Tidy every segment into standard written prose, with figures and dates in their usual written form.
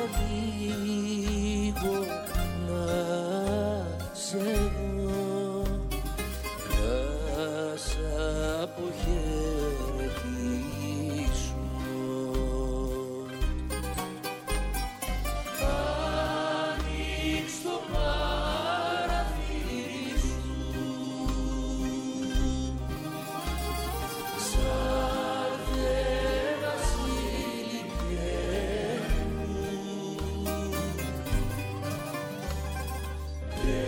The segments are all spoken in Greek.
ανοίγω να σε δω, να σ' αποχαιρετήσω. Ανοίξ' το παραθύρι σου, σάρθε βασίλη γένου, και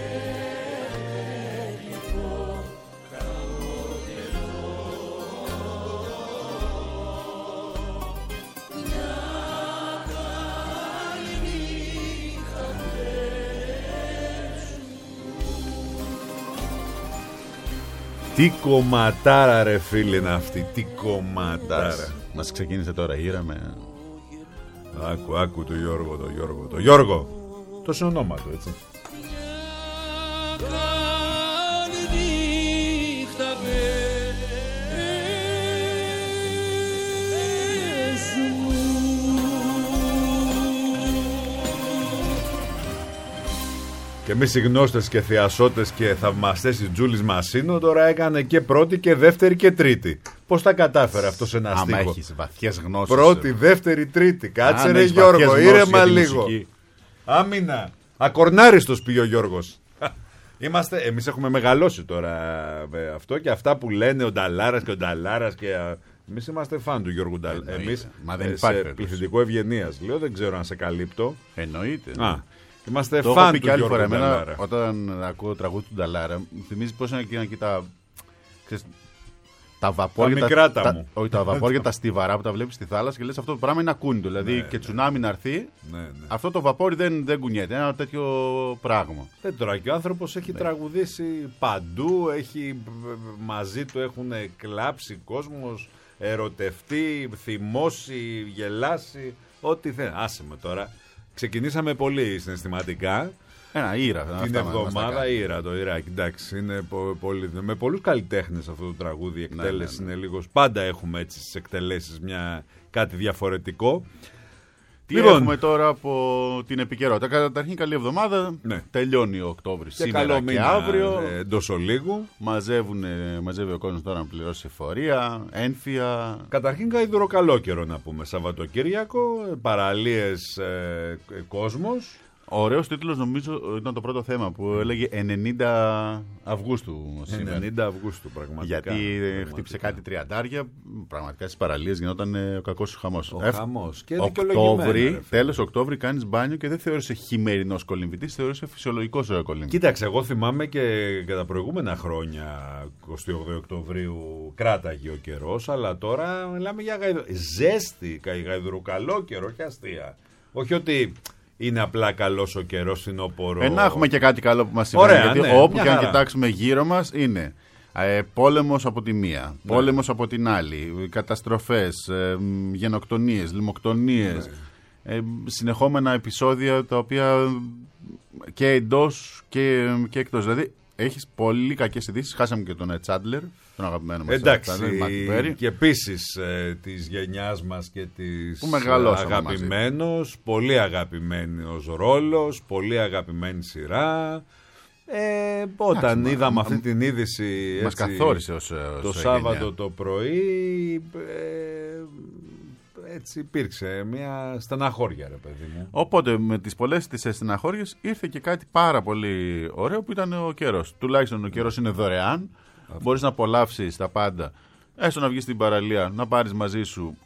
λοιπόν χαμογελώ, μια καλή νύχτα σου. Τι κομματάρα ρε φίλε είναι αυτή, τι κομματάρα. Μας ξεκίνησε τώρα η ήρα με... Άκου το Γιώργο. Το συνονόμα του, έτσι. Καλή νύχτα Και εμείς οι γνώστες και θεασότες και θαυμαστές της Τζούλης Μασίνο τώρα έκανε και πρώτη και δεύτερη και τρίτη. Πώς τα κατάφερε αυτό σε ένα Άμα στίχο? έχεις βαθιές γνώσεις. Πρώτη, δεύτερη, τρίτη. Κάτσε Αν ρε έχεις Γιώργο, βαθιές γνώσεις ήρεμα για τη λίγο. μουσική. Άμυνα. Ακορνάριστος πήγε ο Γιώργος. Εμείς έχουμε μεγαλώσει τώρα αυτό και αυτά που λένε ο Νταλάρας και ο Νταλάρας και... Εμείς είμαστε φαν του Γιώργου Νταλάρα. Εμείς Μα δεν σε υπάρχει πληθυντικό ευγενίας. Λέω, δεν ξέρω αν σε καλύπτω. Εννοείται. Είμαστε Το έχω φαν πει του και άλλη Γιώργου φορά. Εμένα, Νταλάρα. όταν ακούω τραγούδι του Νταλάρα, μου θυμίζει πώς είναι εκείνα και τα βαπόρια. Τα μικρά τα μου. Όχι, τα βαπόρια τα στιβαρά που τα βλέπεις στη θάλασσα και λες αυτό το πράγμα είναι ακούνητο. Δηλαδή και τσουνάμι να έρθει, αυτό το βαπόρι δεν κουνιέται. Ένα τέτοιο πράγμα. Τώρα και ο άνθρωπος έχει τραγουδήσει παντού, μαζί του έχουν κλάψει κόσμος, ερωτευτεί, θυμώσει, γελάσει, ό,τι θέλει. Άσε με τώρα. Ξεκινήσαμε πολύ συναισθηματικά. Ένα ήρα. Την εβδομάδα ήρα το Ιράκ. Εντάξει, είναι πολύ. Με πολλούς καλλιτέχνες αυτό το τραγούδι. Η εκτέλεση είναι λίγο. Πάντα έχουμε έτσι στις εκτελέσεις κάτι διαφορετικό. Τι έχουμε τώρα από την επικαιρότητα? Καταρχήν καλή εβδομάδα. Τελειώνει ο Οκτώβρης σήμερα καλό και μήνα, αύριο. Εντός ολίγου. Μαζεύει ο κόσμος τώρα να πληρώσει εφορία, ένφια. Καταρχήν γαϊδουροκαλό καιρό να πούμε. Σαββατοκύριακο, παραλίες, κόσμος. Ωραίος τίτλος, νομίζω ήταν το πρώτο θέμα που έλεγε 90 Αυγούστου σήμερα. 90 Αυγούστου πραγματικά. Γιατί χτύπησε κάτι τριαντάρια. Πραγματικά στις παραλίες γινόταν ο κακός χαμός. Ο χαμός. Και δικαιολογημένα. Τέλος Οκτώβρη κάνεις μπάνιο και δεν θεώρησε χειμερινός κολυμβητής, θεώρησε φυσιολογικός κολυμβητής. Κοίταξε, εγώ θυμάμαι και τα προηγούμενα χρόνια 28 Οκτωβρίου κράταγε ο καιρός, αλλά τώρα μιλάμε για ζέστη, γαϊδουροκαλό καιρό και αστεία. Όχι ότι είναι απλά καλός ο καιρός, φθινόπωρο. Να έχουμε και κάτι καλό που μας συμβαίνει. Γιατί όπου και αν κοιτάξουμε γύρω μας είναι πόλεμος από τη μία, πόλεμος από την άλλη, καταστροφές, γενοκτονίες, λιμοκτονίες, συνεχόμενα επεισόδια τα οποία και εντός και εκτός. Δηλαδή έχεις πολύ κακές ειδήσεις. Χάσαμε και τον Τσάντλερ, τον αγαπημένο μας. Εντάξει, και επίσης της γενιάς μας και της αγαπημένος, πολύ αγαπημένος ρόλος, πολύ αγαπημένη σειρά. Όταν είδαμε αυτή την είδηση μας καθόρισε το Σάββατο το πρωί, έτσι υπήρξε μια στεναχώρια, ρε παιδί μου. Οπότε με τις πολλές τις στεναχώριες ήρθε και κάτι πάρα πολύ ωραίο που ήταν ο καιρός. Τουλάχιστον ο καιρός είναι δωρεάν. Μπορείς να απολαύσεις τα πάντα. Έστω να βγεις στην παραλία, να πάρεις μαζί σου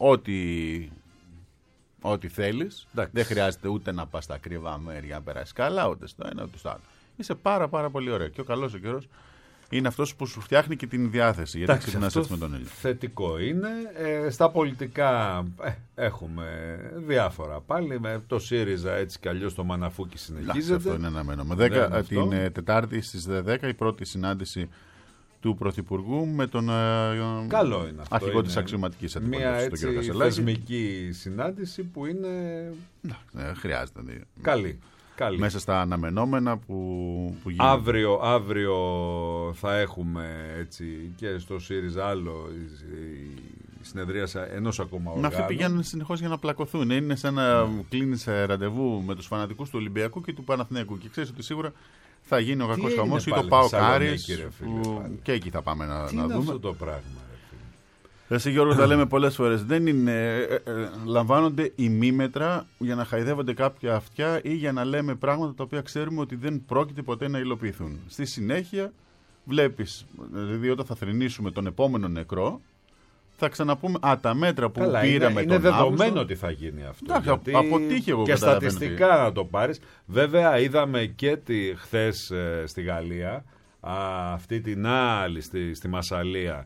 ό,τι θέλεις. Δεν χρειάζεται ούτε να πας στα ακριβά μέρη να περάσεις καλά, ούτε στο ένα ούτε στο άλλο. Είσαι πάρα πολύ ωραίο. Και ο καλός ο καιρός είναι αυτός που σου φτιάχνει και την διάθεση. Γιατί ξυπνάς έτσι με τον ήλιο. Θετικό είναι. Στα πολιτικά έχουμε διάφορα πάλι. Με το ΣΥΡΙΖΑ έτσι κι αλλιώς το Μαναφούκι συνεχίζεται. Αυτό είναι αναμένο. Την Τετάρτη στις 10 η πρώτη συνάντηση του Πρωθυπουργού με τον αρχηγό της αξιωματικής αντιπολίτευσης, τον κ. Κασελάκη. Μια θεσμική συνάντηση που είναι χρειάζεται. Καλή. Μέσα στα αναμενόμενα που γίνονται. Αύριο θα έχουμε έτσι και στο ΣΥΡΙΖΑ άλλο συνεδρίασα ενός ακόμα οργάνου. Αυτοί πηγαίνουν συνεχώς για να πλακωθούν. Είναι σαν να κλείνεις ραντεβού με τους φανατικούς του Ολυμπιακού και του Παναθηναϊκού. Και ξέρεις ότι σίγουρα θα γίνει ο κακός χαμός ή το ΠΑΟΚ Άρης. Και εκεί θα πάμε να δούμε. Αυτό το πράγμα. Εσύ Γιώργο, τα λέμε πολλές φορές. Δεν είναι, λαμβάνονται ημίμετρα για να χαϊδεύονται κάποια αυτιά ή για να λέμε πράγματα τα οποία ξέρουμε ότι δεν πρόκειται ποτέ να υλοποιηθούν. Στη συνέχεια βλέπεις, δηλαδή όταν θα θρηνήσουμε τον επόμενο νεκρό, θα ξαναπούμε τα μέτρα που πήραμε είναι δεδομένο ότι θα γίνει αυτό. Εντάξει, αποτύχει εγώ και στατιστικά να το πάρεις. Βέβαια είδαμε και χθες στη Γαλλία αυτή την άλλη στη Μασσαλία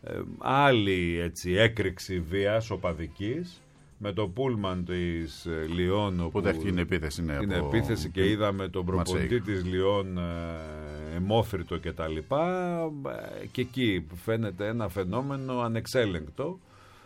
άλλη έτσι έκρηξη βίας οπαδικής με το πούλμαν της Λιόν που δέχτηκε την επίθεση, την επίθεση και είδαμε τον προπονητή της Λιόν αιμόφυρτο και τα λοιπά και εκεί φαίνεται ένα φαινόμενο ανεξέλεγκτο.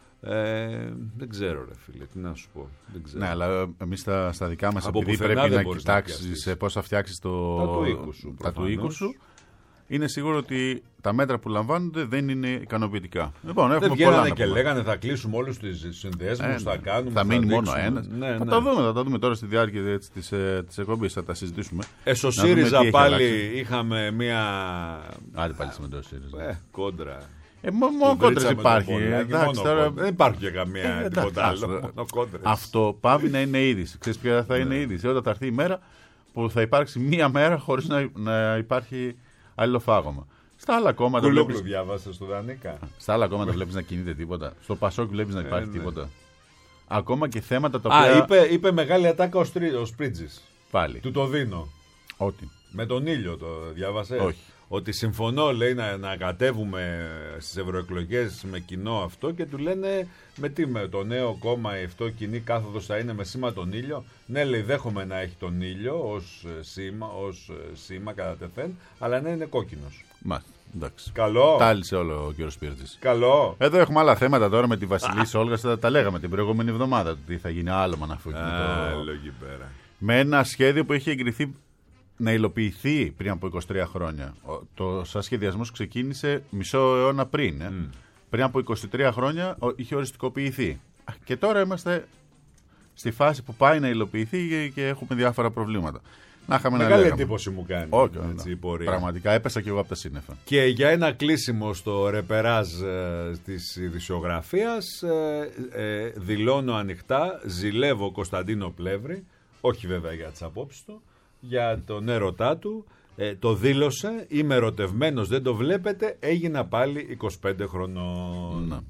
Δεν ξέρω ρε φίλε, τι να σου πω. Δεν ξέρω. Ναι, αλλά εμείς στα δικά μας επειδή πρέπει να κοιτάξεις πώς θα φτιάξεις τα του οίκου σου. Είναι σίγουρο ότι τα μέτρα που λαμβάνονται δεν είναι ικανοποιητικά. Λοιπόν, δεν βγαίνανε και λέγανε θα κλείσουμε όλους τους συνδέσμους, θα κάνουμε. Θα μείνει μόνο ένας. Θα τα δούμε τώρα στη διάρκεια της εκπομπής, θα τα συζητήσουμε. Στο ΣΥΡΙΖΑ πάλι είχαμε μία. Άντε πάλι με το ΣΥΡΙΖΑ. Κόντρα. Μόνο κόντρες υπάρχει. Δεν υπάρχει και καμία τίποτα άλλο. Αυτό πάβει να είναι είδηση. Ξέρεις ποια θα είναι είδηση? Όταν θα έρθει η μέρα που θα υπάρξει μία μέρα χωρίς να υπάρχει αλληλοφάγωμα. Στα άλλα κόμματα. Κουλούκλου διάβασε στο Δανίκα. Στα άλλα κόμματα βλέπεις να κινείται τίποτα. Στο Πασόκ βλέπεις να υπάρχει τίποτα. Ακόμα και θέματα τα οποία. Είπε μεγάλη ατάκα ο Σπρίτζης. Πάλι. Του το δίνω. Ότι. Με τον ήλιο το διάβασε. Όχι. Ότι συμφωνώ, λέει, να κατέβουμε στις ευρωεκλογές με κοινό αυτό και του λένε με το νέο κόμμα αυτό κοινή κάθοδος θα είναι με σήμα τον ήλιο. Ναι, λέει, δέχομαι να έχει τον ήλιο ως σήμα κατά τεθέν, αλλά ναι, είναι κόκκινος. Μάλιστα, εντάξει. Καλό. Τάλισε όλο ο κύριος Σπίρτζης. Καλό. Εδώ έχουμε άλλα θέματα τώρα με τη Βασιλίση Όλγα, τα λέγαμε την προηγούμενη εβδομάδα. Τι θα γίνει άλλο με πέρα. Με ένα σχέδιο που έχει εγκριθεί να υλοποιηθεί πριν από 23 χρόνια. Σαν σχεδιασμός ξεκίνησε μισό αιώνα πριν. Πριν από 23 χρόνια είχε οριστικοποιηθεί. Και τώρα είμαστε στη φάση που πάει να υλοποιηθεί και έχουμε διάφορα προβλήματα. Μεγάλη εντύπωση μου κάνει. Η πορεία. Πραγματικά έπεσα και εγώ από τα σύννεφα. Και για ένα κλείσιμο στο ρεπεράζ της ειδησιογραφίας δηλώνω ανοιχτά, ζηλεύω Κωνσταντίνο Πλεύρη, όχι βέβαια για τις απόψεις του, για τον έρωτά του, το δήλωσε, είμαι ερωτευμένος, δεν το βλέπετε, έγινα πάλι 25 χρονών.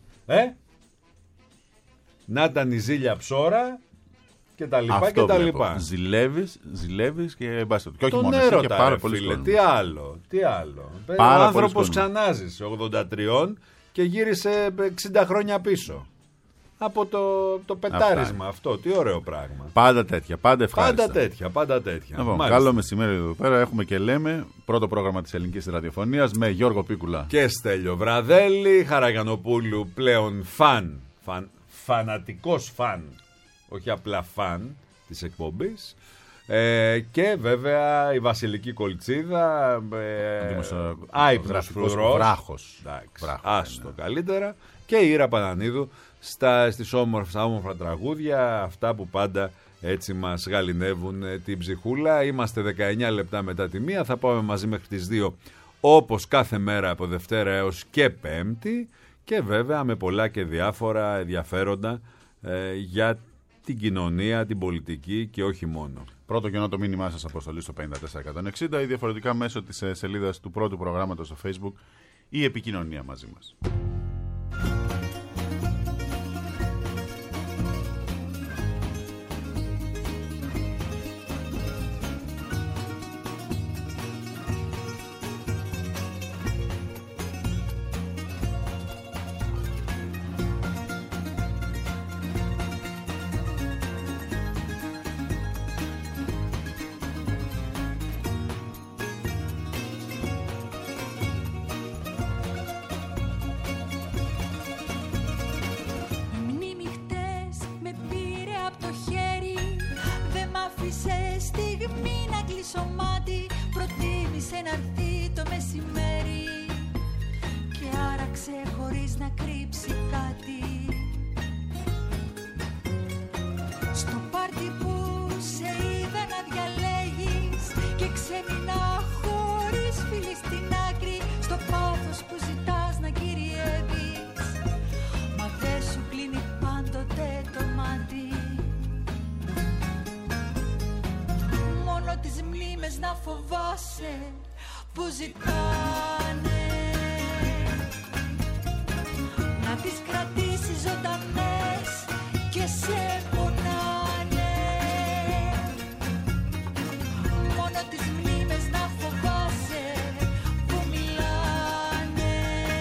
Να ήταν η ζήλια ψώρα και τα λοιπά. Αυτό και τα λοιπά. Ζηλεύεις και μπάστε. Και όχι τον μόνο έρωτα, και πάρα πολύ φίλε. Τι άλλο. Ο άνθρωπος ξανάζησε 83 και γύρισε 60 χρόνια πίσω. Από το πετάρισμα αυτό. Τι ωραίο πράγμα. Πάντα τέτοια, πάντα ευχάριστα. Πάντα τέτοια. Λοιπόν, καλό μεσημέρι εδώ πέρα. Έχουμε και λέμε πρώτο πρόγραμμα της ελληνικής ραδιοφωνίας με Γιώργο Πίκουλα και Στέλιο Βραδέλη. Χαραγιανοπούλου πλέον φανατικός φαν. Όχι απλά φαν της εκπομπής. Και βέβαια η Βασιλική Κολτσίδα, άϊπνος φρουρός, βράχος. Άστο καλύτερα. Και η Ήρα Πανανίδου στα όμορφα τραγούδια, αυτά που πάντα έτσι μας γαληνεύουν την ψυχούλα. Είμαστε 19 λεπτά μετά τη 1, θα πάμε μαζί μέχρι τις 2 όπως κάθε μέρα από Δευτέρα έως και Πέμπτη και βέβαια με πολλά και διάφορα ενδιαφέροντα για την κοινωνία, την πολιτική και όχι μόνο. Πρώτο και το μήνυμά σας αποστολή στο 54160 ή διαφορετικά μέσω της σελίδας του πρώτου προγράμματος στο Facebook ή επικοινωνία μαζί μας. Έτρεξε χωρίς να κρύψει κάτι. Στο πάρτι που σε είδα να διαλέγεις και ξέμεινα χωρίς φίλη στην άκρη. Στο πάθος που ζητάς να κυριεύεις, μα δεν σου κλείνει πάντοτε το μάτι. Μόνο τις μνήμες να φοβάσαι που ζητάνε, να τις κρατήσεις ζωντανές και σε πονάνε. Μόνο τις μνήμες να φοβάσαι που μιλάνε,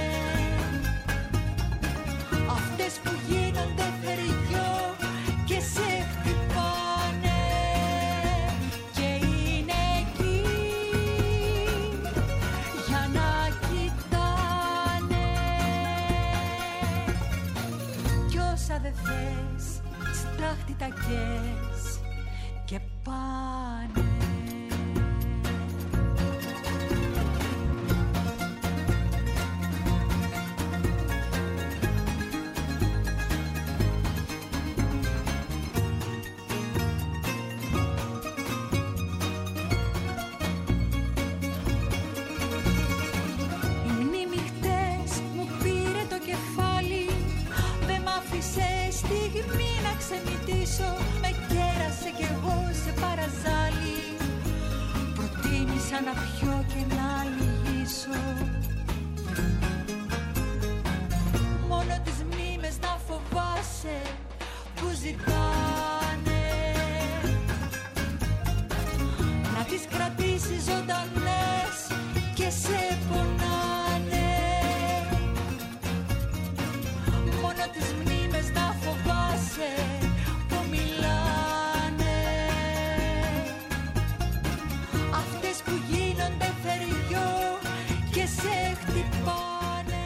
αυτές που γίνονται θεριό και σε χτυπάνε. Και είναι εκεί για να κοιτάνε, κι όσα δε θες στάχτη τα κες και πάνε. Η μνήμη χτες μου πήρε το κεφάλι, δεν μ' άφησε στιγμή να ξεμητήσω. Με κέρασε κι εγώ σε παραζάλι, προτίμησα να πιω και να λυγίσω. Μόνο τις μνήμες να φοβάσαι που ζητάνε, να τις κρατήσεις ζωντανές και σε πονάνε. Μόνο τις μνήμες να φοβάσαι που μιλάνε, αυτές που γίνονται θεριό και σε χτυπάνε.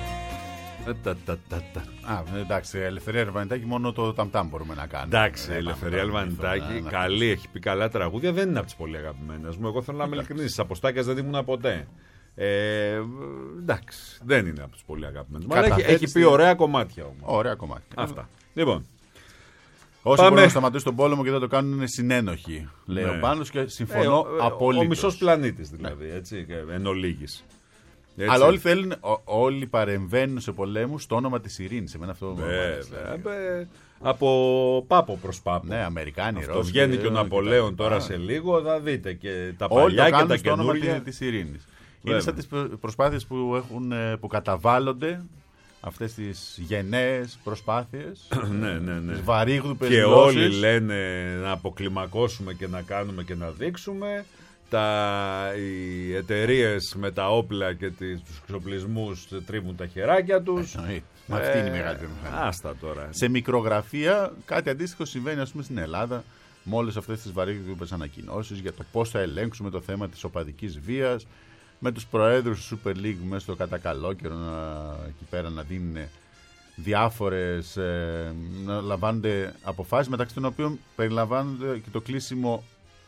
Εντάξει, Ελευθερία Ελβανιτάκη, μόνο το ταμτάμ μπορούμε να κάνουμε. Εντάξει, Ελευθερία Ελβανιτάκη, καλή, έχει πει καλά τραγούδια, δεν είναι από τις πολύ αγαπημένες μου. Εγώ θέλω να είμαι ειλικρινής, στις Αποστάκιας δεν ήμουν ποτέ. Εντάξει, δεν είναι από τις πολύ αγαπημένες μου. Αλλά έχει πει ωραία κομμάτια όμως. Ωραία κομμάτια. Αυτά. Λοιπόν. Όσοι μπορούν να σταματήσουν τον πόλεμο και δεν το κάνουν είναι συνένοχοι, λέει ο Πάνος, και συμφωνώ απολύτως. Ο μισός πλανήτης δηλαδή, έτσι, εν ολίγης. Έτσι. Αλλά όλοι παρεμβαίνουν σε πολέμους στο όνομα της ειρήνης. Εμένα αυτό μου αρέσει. Από πάπο προς πάπο. Ναι, Αμερικάνοι, αυτό Ρώσοι. βγαίνει και ο Ναπολέον τώρα σε λίγο, θα δείτε και τα παλιά και τα καινούργια. Στο όνομα της ειρήνης. Είναι σαν τις προσπάθειες που καταβάλλονται, αυτές τις γενναίες προσπάθειες. Ναι. Τις βαρύγδου και περιλώσεις. όλοι λένε να αποκλιμακώσουμε και να κάνουμε και να δείξουμε. Οι εταιρείες με τα όπλα και τους εξοπλισμούς τρίβουν τα χεράκια τους. Μα αυτή είναι η μεγάλη βιομηχανία. Άστα τώρα. Σε μικρογραφία κάτι αντίστοιχο συμβαίνει, ας πούμε, στην Ελλάδα, με όλες αυτές τις βαρύγδουπες ανακοινώσεις για το πώς θα ελέγξουμε το θέμα της οπαδικής βίας, με τους προέδρους του Super League μέσα στο κατά καλό καιρό εκεί πέρα να δίνουν διάφορες, να λαμβάνονται αποφάσεις, μεταξύ των οποίων περιλαμβάνονται και το κλείσιμο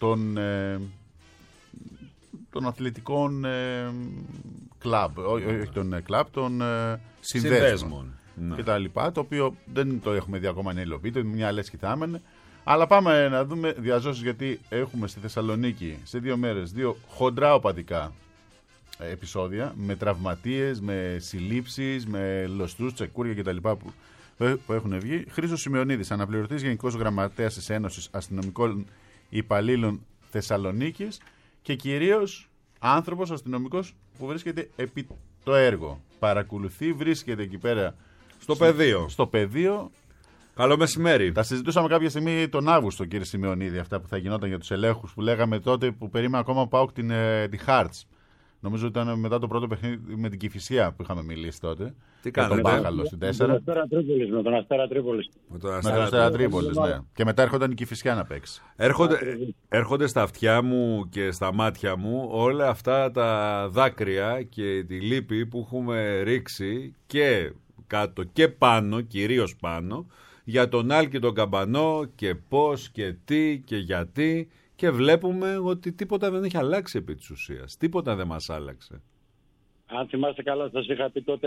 των αθλητικών κλαμπ, όχι των κλαμπ, των συνδέσμων και τα λοιπά, το οποίο δεν το έχουμε δει ακόμα να υλοποιείται, μια λέσχη θα έμενε. Αλλά πάμε να δούμε διαζώσεις, γιατί έχουμε στη Θεσσαλονίκη σε 2 μέρες 2 χοντρά οπαδικά επεισόδια, με τραυματίες, με συλλήψεις, με λωστούς, τσεκούρια κτλ. Που έχουν βγει. Χρήστος Σημεωνίδης, αναπληρωτής Γενικός Γραμματέας της Ένωσης Αστυνομικών Υπαλλήλων Θεσσαλονίκης και κυρίως άνθρωπος αστυνομικός που βρίσκεται επί το έργο. Παρακολουθεί, βρίσκεται εκεί πέρα στο πεδίο. Καλό μεσημέρι. Τα συζητούσαμε κάποια στιγμή τον Αύγουστο, κύριε Σημεωνίδη, αυτά που θα γινόταν για τους ελέγχους που λέγαμε τότε, που περίμενα ακόμα πάω τη Χάρτς. Νομίζω ότι ήταν μετά το πρώτο παιχνίδι με την Κηφισιά που είχαμε μιλήσει τότε. Τι κάνετε? Με τον Μπάχαλο στην 4. Με τον Αστέρα Τρίπολης. Με τον Αστέρα Τρίπολης, ναι. Και μετά έρχονταν η Κηφισιά να παίξει. Έρχονται στα αυτιά μου και στα μάτια μου όλα αυτά τα δάκρυα και τη λύπη που έχουμε ρίξει και κάτω και πάνω, κυρίως πάνω, για τον Άλκη τον Καμπανό και πώς και τι και γιατί, και βλέπουμε ότι τίποτα δεν έχει αλλάξει επί της ουσίας. Τίποτα δεν μας άλλαξε. Αν θυμάστε καλά, σας είχα πει τότε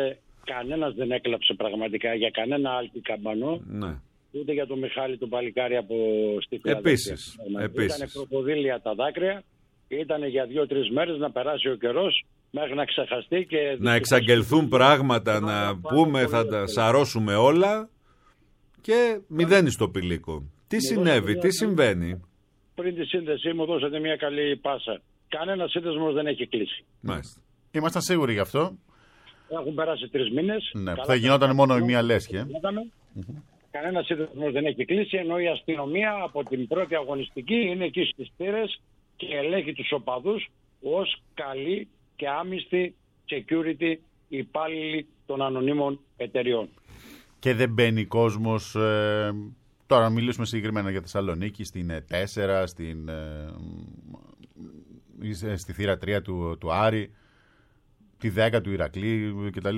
κανένας δεν έκλαψε πραγματικά για κανένα άλκη καμπανό. Ναι. Ούτε για τον Μιχάλη τον παλικάρι από στη Φιλαδέλφια. Επίσης. Ήταν κροκοδίλια τα δάκρυα. Ήταν για 2-3 μέρες να περάσει ο καιρός μέχρι να ξεχαστεί και να εξαγγελθούν πράγματα, να πούμε θα τα σαρώσουμε όλα και μηδένει στο πηλίκο. Τι συνέβη, τι συμβαίνει? Πριν τη σύνδεσή μου δώσατε μια καλή πάσα. Κανένα σύνδεσμος δεν έχει κλείσει. Μάλιστα. Ήμασταν σίγουροι γι' αυτό. Έχουν περάσει 3 μήνες. Ναι, θα γινόταν μόνο η μία λέσχη. Κανένα σύνδεσμος δεν έχει κλείσει, ενώ η αστυνομία από την πρώτη αγωνιστική είναι εκεί στις θύρες και ελέγχει τους οπαδούς ως καλοί και άμυστοι security υπάλληλοι των ανωνύμων εταιριών. Και δεν μπαίνει κόσμος, τώρα μιλήσουμε συγκεκριμένα για Θεσσαλονίκη, στην 4, στη θύρα 3 του Άρη, τη 10 του Ηρακλή κτλ.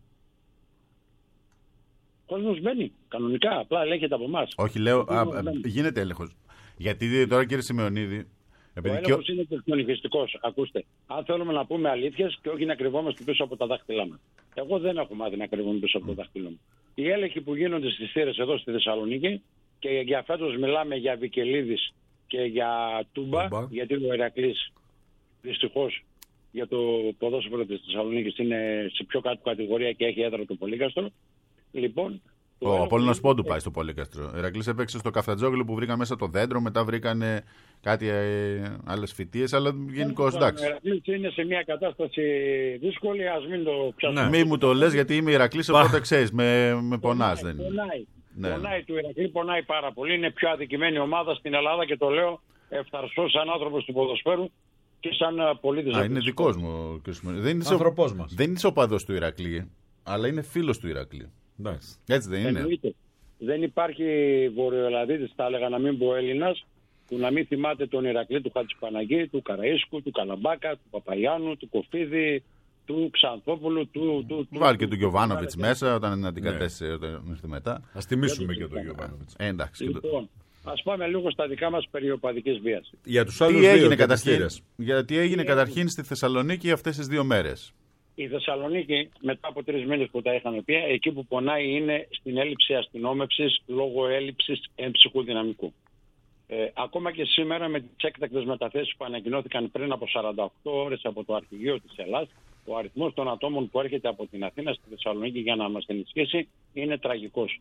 Ο κόσμος μπαίνει κανονικά, απλά ελέγχεται από εμάς. Όχι, λέω, γίνεται έλεγχος. Γιατί τώρα, κύριε Σημεωνίδη, ο έλεγχος είναι τεχνολογιστικός. Ακούστε, αν θέλουμε να πούμε αλήθειες και όχι να κρυβόμαστε πίσω από τα δάχτυλά μας. Εγώ δεν έχω μάθει να κρυβόμαι πίσω από το δάχτυλό μου. Οι έλεγχοι που γίνονται στις θύρες εδώ στη Θεσσαλονίκη, και για φέτος μιλάμε για Βικελίδης και για Τούμπα, γιατί ο Ηρακλής δυστυχώς για το ποδόσφαιρο της Θεσσαλονίκης είναι σε πιο κάτω κατηγορία και έχει έδρα το Πολύκαστρο. Λοιπόν, ο Απόλλωνας Πόντου πάει στο Πολύκαστρο. Ο Ηρακλής έπαιξε στο Καφτατζόγλου που βρήκαν μέσα το δέντρο, μετά βρήκαν κάτι άλλες φυτίες, αλλά γενικώς εντάξει. Ο Ηρακλής είναι σε μια κατάσταση δύσκολη, ας μην το πιάσουμε. Μη μου το λες, γιατί είμαι Ηρακλής, οπότε ξέρεις, με πονάς. Πονάει του Ηρακλή, πονάει πάρα πολύ. Είναι πιο αδικημένη ομάδα στην Ελλάδα και το λέω ευθαρσώς σαν άνθρωπος του ποδοσφαίρου και σαν πολίτης. Είναι δικός μου. Άνθρωπός μας. Δεν είσαι οπαδός του Ηρακλή, αλλά είναι φίλος του Ηρακλή. Έτσι δεν είναι? Εννοείται. Δεν υπάρχει Βορειοελλαδίτης, θα έλεγα να μην πω Έλληνας, που να μην θυμάται τον Ηρακλή του Χατζηπαναγή, του Καραΐσκου, του Καλαμπάκα, του Παπαγιάννου, του Κοφίδη, του Ξανθόπουλου, Βάλει και του Γιοβάνοβιτς μέσα όταν αντικατέστησε όταν ήρθε μετά. Ας τιμήσουμε και τον Γιοβάνοβιτς. Εντάξει. Λοιπόν, ας πάμε λίγο στα δικά μας περί οπαδικής βίας. Για τους άλλους γιατί έγινε καταρχήν στη Θεσσαλονίκη αυτές τις 2 μέρες. Η Θεσσαλονίκη, μετά από 3 μήνες που τα είχαμε πει, εκεί που πονάει είναι στην έλλειψη αστυνόμευσης λόγω έλλειψης εμψυχού δυναμικού. Ακόμα και σήμερα με τις έκτακτες μεταθέσεις που ανακοινώθηκαν πριν από 48 ώρες από το Αρχηγείο της Ελλάδας, ο αριθμός των ατόμων που έρχεται από την Αθήνα στη Θεσσαλονίκη για να μας ενισχύσει είναι τραγικός.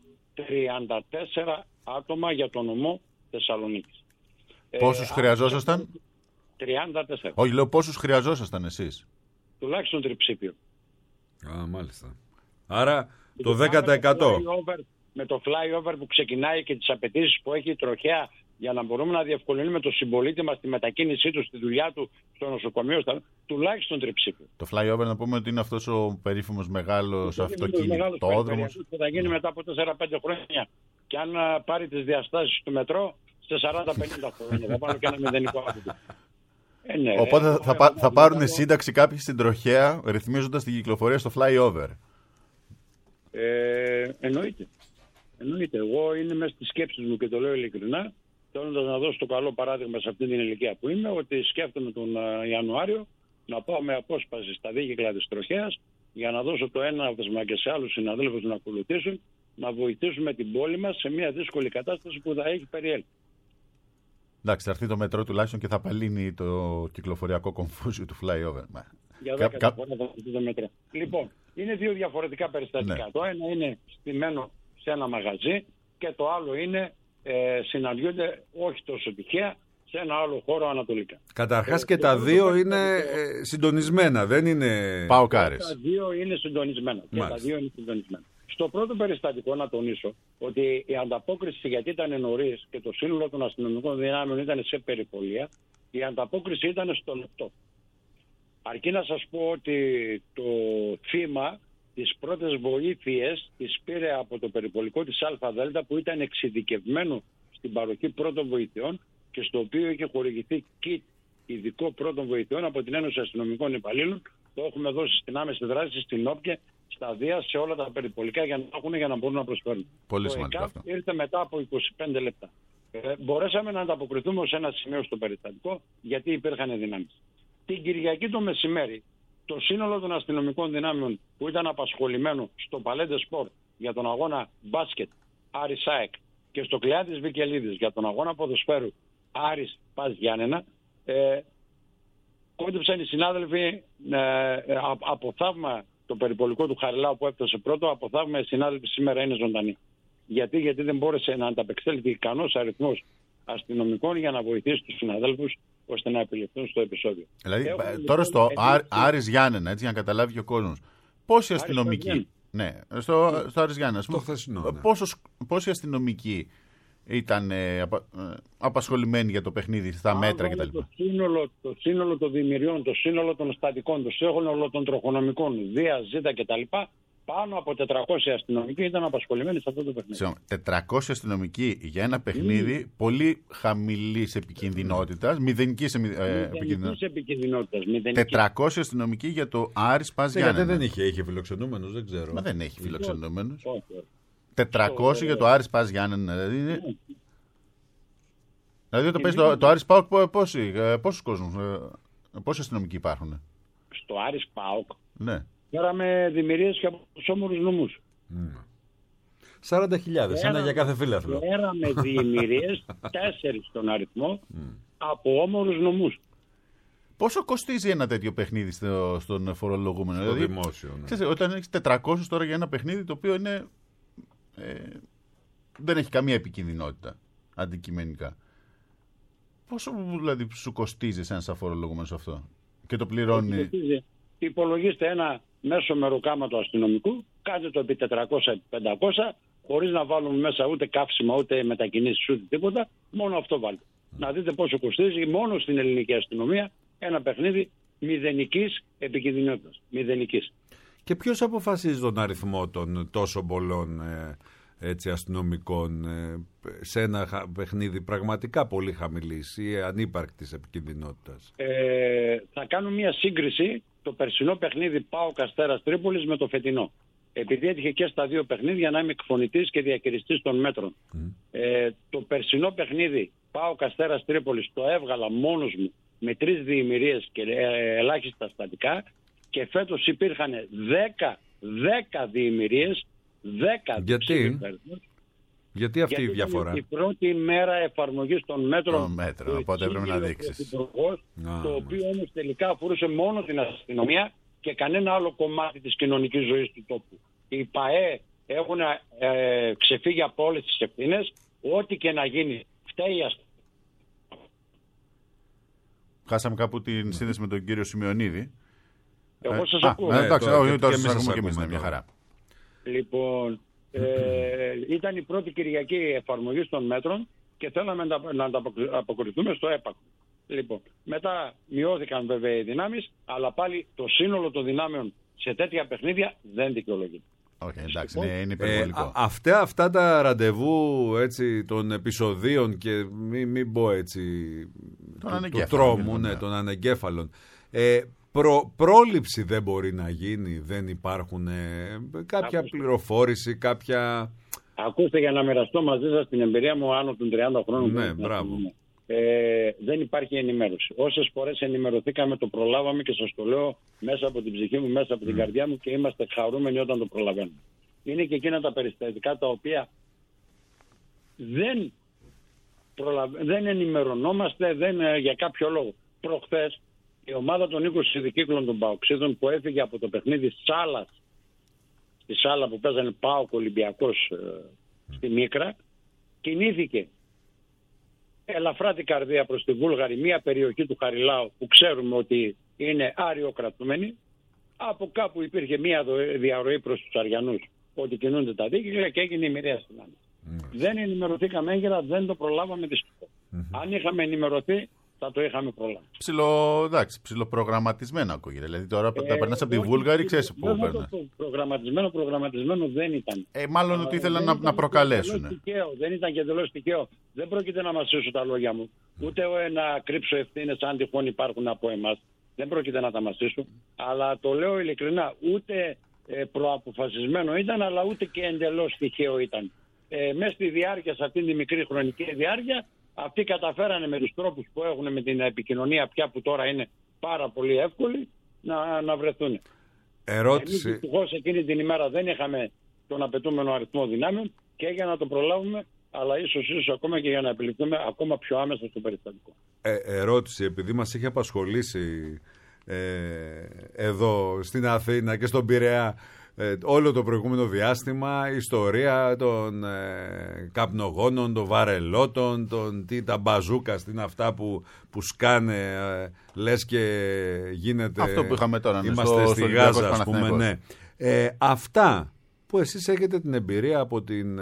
34 άτομα για το νομό Θεσσαλονίκης. Πόσους χρειαζόσασταν? 34. Όχι, λέω πόσους χρειαζόσασταν εσείς? Τουλάχιστον τριψήπιο. Μάλιστα. Άρα το 10%. Με το flyover που ξεκινάει και τις απαιτήσεις που έχει η τροχέα για να μπορούμε να διευκολύνουμε το συμπολίτη μας στη μετακίνησή του, στη δουλειά του, στο νοσοκομείο, τουλάχιστον τριψήπιο. Το flyover, να πούμε ότι είναι αυτός ο περίφημος μεγάλος αυτοκινητόδρομος που θα γίνει μετά από 4-5 χρόνια. Και αν πάρει τις διαστάσεις του μετρό, σε 40-50 χρόνια θα πάρω και ένα μηδενικό άδικο. Ναι, οπότε θα πάρουν σύνταξη κάποιοι στην τροχέα ρυθμίζοντας την κυκλοφορία στο flyover. Εννοείται. Εγώ είναι μέσα στις σκέψεις μου και το λέω ειλικρινά, θέλοντας να δώσω το καλό παράδειγμα σε αυτή την ηλικία που είμαι, ότι σκέφτομαι τον Ιανουάριο να πάω με απόσπαση στα δίκυκλα της τροχέας για να δώσω το έναυσμα και σε άλλους συναδέλφους να ακολουθήσουν, να βοηθήσουμε την πόλη μας σε μια δύσκολη κατάσταση που θα έχει περιέλθει. Εντάξει, θα έρθει το μετρό τουλάχιστον και θα απαλύνει το κυκλοφοριακό κομφούζιο του flyover. Για 10 φορά θα έρθει το μετρό. Λοιπόν, είναι 2 διαφορετικά περιστατικά. Ναι. Το ένα είναι στημένο σε ένα μαγαζί και το άλλο είναι συναντιούνται όχι τόσο τυχαία σε ένα άλλο χώρο ανατολικά. Καταρχάς και τα δύο είναι συντονισμένα, δεν είναι παοκάρες. Τα δύο είναι συντονισμένα. Στο πρώτο περιστατικό να τονίσω ότι η ανταπόκριση, γιατί ήταν νωρίς και το σύνολο των αστυνομικών δυνάμεων ήταν σε περιπολία, η ανταπόκριση ήταν στο λεπτό. Αρκεί να σας πω ότι το θύμα τις πρώτες βοήθειες τις πήρε από το περιπολικό της ΑΔ που ήταν εξειδικευμένο στην παροχή πρώτων βοηθειών και στο οποίο είχε χορηγηθεί kit ειδικό πρώτων βοηθειών από την Ένωση Αστυνομικών Υπαλλήλων. Το έχουμε δώσει στην άμεση δράση, στην Όπια, στα Δία, σε όλα τα περιπολικά για να έχουν, για να μπορούν να προσφέρουν. Πολύ σημαντικό αυτό. Ήρθε μετά από 25 λεπτά. Μπορέσαμε να ανταποκριθούμε σε ένα σημείο στο περιστατικό γιατί υπήρχαν δυνάμεις. Την Κυριακή το μεσημέρι το σύνολο των αστυνομικών δυνάμεων που ήταν απασχολημένο στο Παλέντε Σπορ για τον αγώνα μπάσκετ Άρης ΑΕΚ και στο Κλεάτης Βικελίδης για τον αγώνα ποδοσφαίρου Άρης Πας Γιάννενα, κόντεψαν οι συνάδελφοι από θαύμα το περιπολικό του Χαριλάου που έφτασε πρώτο, από θαύμα οι συνάδελφοι σήμερα είναι ζωντανοί. Γιατί δεν μπόρεσε να ανταπεξέλθει ικανός αριθμός αστυνομικών για να βοηθήσει τους συναδέλφους ώστε να επιληφθούν στο επεισόδιο. Δηλαδή, τώρα στο Άρης Γιάννενα, έτσι για να καταλάβει και ο κόσμος, πόσοι αστυνομικοί. Ναι, στο Άρης Γιάννενα. Πόσοι αστυνομικοί ήταν απασχολημένοι για το παιχνίδι, στα μέτρα κτλ. Το σύνολο των δημιουργών, το σύνολο των στατικών, το σύνολο των τροχονομικών, Δία, Ζήτα κτλ. Πάνω από 400 αστυνομικοί ήταν απασχολημένοι σε αυτό το παιχνίδι. 400 αστυνομικοί για ένα παιχνίδι πολύ χαμηλής επικινδυνότητας, μηδενικής επικινδυνότητας. 400 αστυνομικοί για το Άρης Πας Γιάννενα. Γιατί δεν είχε φιλοξενούμενους, δεν ξέρω. Μα δεν έχει φιλοξενούμενους. 400 για το Άρης Πας Γιάννενα. Δηλαδή όταν παίζει το Άρης ΠΑΟΚ, πόσους κόσμους, πόσοι αστυνομικοί υπάρχουν? Στο Άρης ΠΑΟΚ. Ναι. Φέραμε δημιουργίες και από τους όμορους νομούς. 40.000, ένα για κάθε φίλαθλο. Φέραμε δημιουργίες, 4 στον αριθμό, από όμορους νομούς. Πόσο κοστίζει ένα τέτοιο παιχνίδι στον φορολογούμενο? Στο δηλαδή, δημόσιο. Ναι. Ξέρεις, όταν έχεις 400 τώρα για ένα παιχνίδι το οποίο είναι, δεν έχει καμία επικινδυνότητα αντικειμενικά. Πόσο δηλαδή σου κοστίζει σαν φορολογούμενος αυτό και το πληρώνει? Υπολογίστε ένα μέσο μεροκάματο αστυνομικού, κάντε το επί 400-500, χωρίς να βάλουμε μέσα ούτε καύσιμα, ούτε μετακινήσεις, ούτε τίποτα, μόνο αυτό βάλτε. Να δείτε πόσο κοστίζει μόνο στην ελληνική αστυνομία ένα παιχνίδι μηδενικής επικινδυνότητας. Μηδενικής. Και ποιος αποφασίζει τον αριθμό των τόσο πολλών αστυνομικών σε ένα παιχνίδι πραγματικά πολύ χαμηλής ή ανύπαρκτης επικινδυνότητας? Θα κάνω μια σύγκριση το περσινό παιχνίδι ΠΑΟΚ Αστέρας Τρίπολης με το φετινό. Επειδή έτυχε και στα δύο παιχνίδια να είμαι εκφωνητής και διακυριστής των μέτρων. Το περσινό παιχνίδι ΠΑΟΚ Αστέρας Τρίπολης το έβγαλα μόνος μου με 3 διημηρίες και ελάχιστα στατικά, και φέτος υπήρχαν 10 διημηρίες, 10. Γιατί αυτή η διαφορά? Είναι η πρώτη μέρα εφαρμογής των μέτρων. Οπότε έπρεπε να δείξεις. Το οποίο όμως τελικά αφορούσε μόνο την αστυνομία και κανένα άλλο κομμάτι της κοινωνικής ζωής του τόπου. Οι ΠΑΕ έχουν ξεφύγει από όλες τις ευθύνες. Ό,τι και να γίνει φταίει η αστυνομία. Χάσαμε κάπου την σύνδεση με τον κύριο Σημειονίδη. Εγώ σας ακούω. Εντάξει, τώρα σας ακούμε και εμείς, μια χαρά. Λοιπόν, ήταν η πρώτη Κυριακή εφαρμογής των μέτρων και θέλαμε να ανταποκριθούμε στο έπακο. Λοιπόν, μετά μειώθηκαν βέβαια οι δυνάμεις, αλλά πάλι το σύνολο των δυνάμεων σε τέτοια παιχνίδια δεν δικαιολογείται. Εντάξει, είναι υπερβολικό. Αυτά τα ραντεβού των επεισοδίων και μην πω έτσι του τρόμου, των ανεγκέφαλων, πρόληψη δεν μπορεί να γίνει? Δεν υπάρχουν κάποια πληροφόρηση, κάποια... Ακούστε, για να μοιραστώ μαζί σας την εμπειρία μου άνω των 30 χρόνων. Ναι, μπράβο. Δεν υπάρχει ενημέρωση. Όσες φορές ενημερωθήκαμε το προλάβαμε, και σας το λέω μέσα από την ψυχή μου, μέσα από την καρδιά μου, και είμαστε χαρούμενοι όταν το προλαβαίνουμε. Είναι και εκείνα τα περιστατικά τα οποία δεν ενημερωνόμαστε για κάποιο λόγο. Προχθές η ομάδα των 20 ειδικύκλων των Παοξίδων που έφυγε από το παιχνίδι Σάλας, στη Σάλα που παίζανε ΠΑΟΚ Ολυμπιακός στη Μίκρα, κινήθηκε ελαφρά την καρδία προς τη Βούλγαρη, μια περιοχή του Χαριλάου που ξέρουμε ότι είναι άριοκρατούμενη. Από κάπου υπήρχε μια διαρροή προς τους Αριανούς ότι κινούνται τα δίκτυα και έγινε η μοιραία στην άμυνα. Δεν ενημερωθήκαμε έγκαιρα, δεν το προλάβαμε δυστυχώς. Αν είχαμε ενημερωθεί θα το είχαμε προλάβει. Ψιλοπρογραμματισμένο ακούγεται. Δηλαδή τώρα τα περνάς από τη Βούλγαρη, ξέρεις πού περνάς. Προγραμματισμένο δεν ήταν. Μάλλον ότι ήθελαν να προκαλέσουν. Δεν ήταν και εντελώς τυχαίο. Δεν πρόκειται να μασίσω τα λόγια μου. Ούτε να κρύψω ευθύνες αν τυχόν υπάρχουν από εμάς. Δεν πρόκειται να τα μασίσω. Αλλά το λέω ειλικρινά. Ούτε προαποφασισμένο ήταν, αλλά ούτε και εντελώς τυχαίο ήταν. Μέσα στη διάρκεια, σε αυτήν τη μικρή χρονική διάρκεια, αυτοί καταφέρανε με τους τρόπους που έχουν με την επικοινωνία πια, που τώρα είναι πάρα πολύ εύκολη, να βρεθούν. Ερώτηση. Εμείς δυστυχώς εκείνη την ημέρα δεν είχαμε τον απαιτούμενο αριθμό δυνάμεων και για να το προλάβουμε, αλλά ίσως ακόμα και για να επιληφθούμε ακόμα πιο άμεσα στο περιστατικό. Ερώτηση, επειδή μας είχε απασχολήσει εδώ στην Αθήνα και στον Πειραιά όλο το προηγούμενο διάστημα, η ιστορία των καπνογόνων, των βαρελότων, τα μπαζούκα είναι αυτά που σκάνε, λες και γίνεται. Αυτό που είχαμε τώρα, είμαστε στη Γάζα, ας πούμε, ναι. Αυτά που εσείς έχετε την εμπειρία από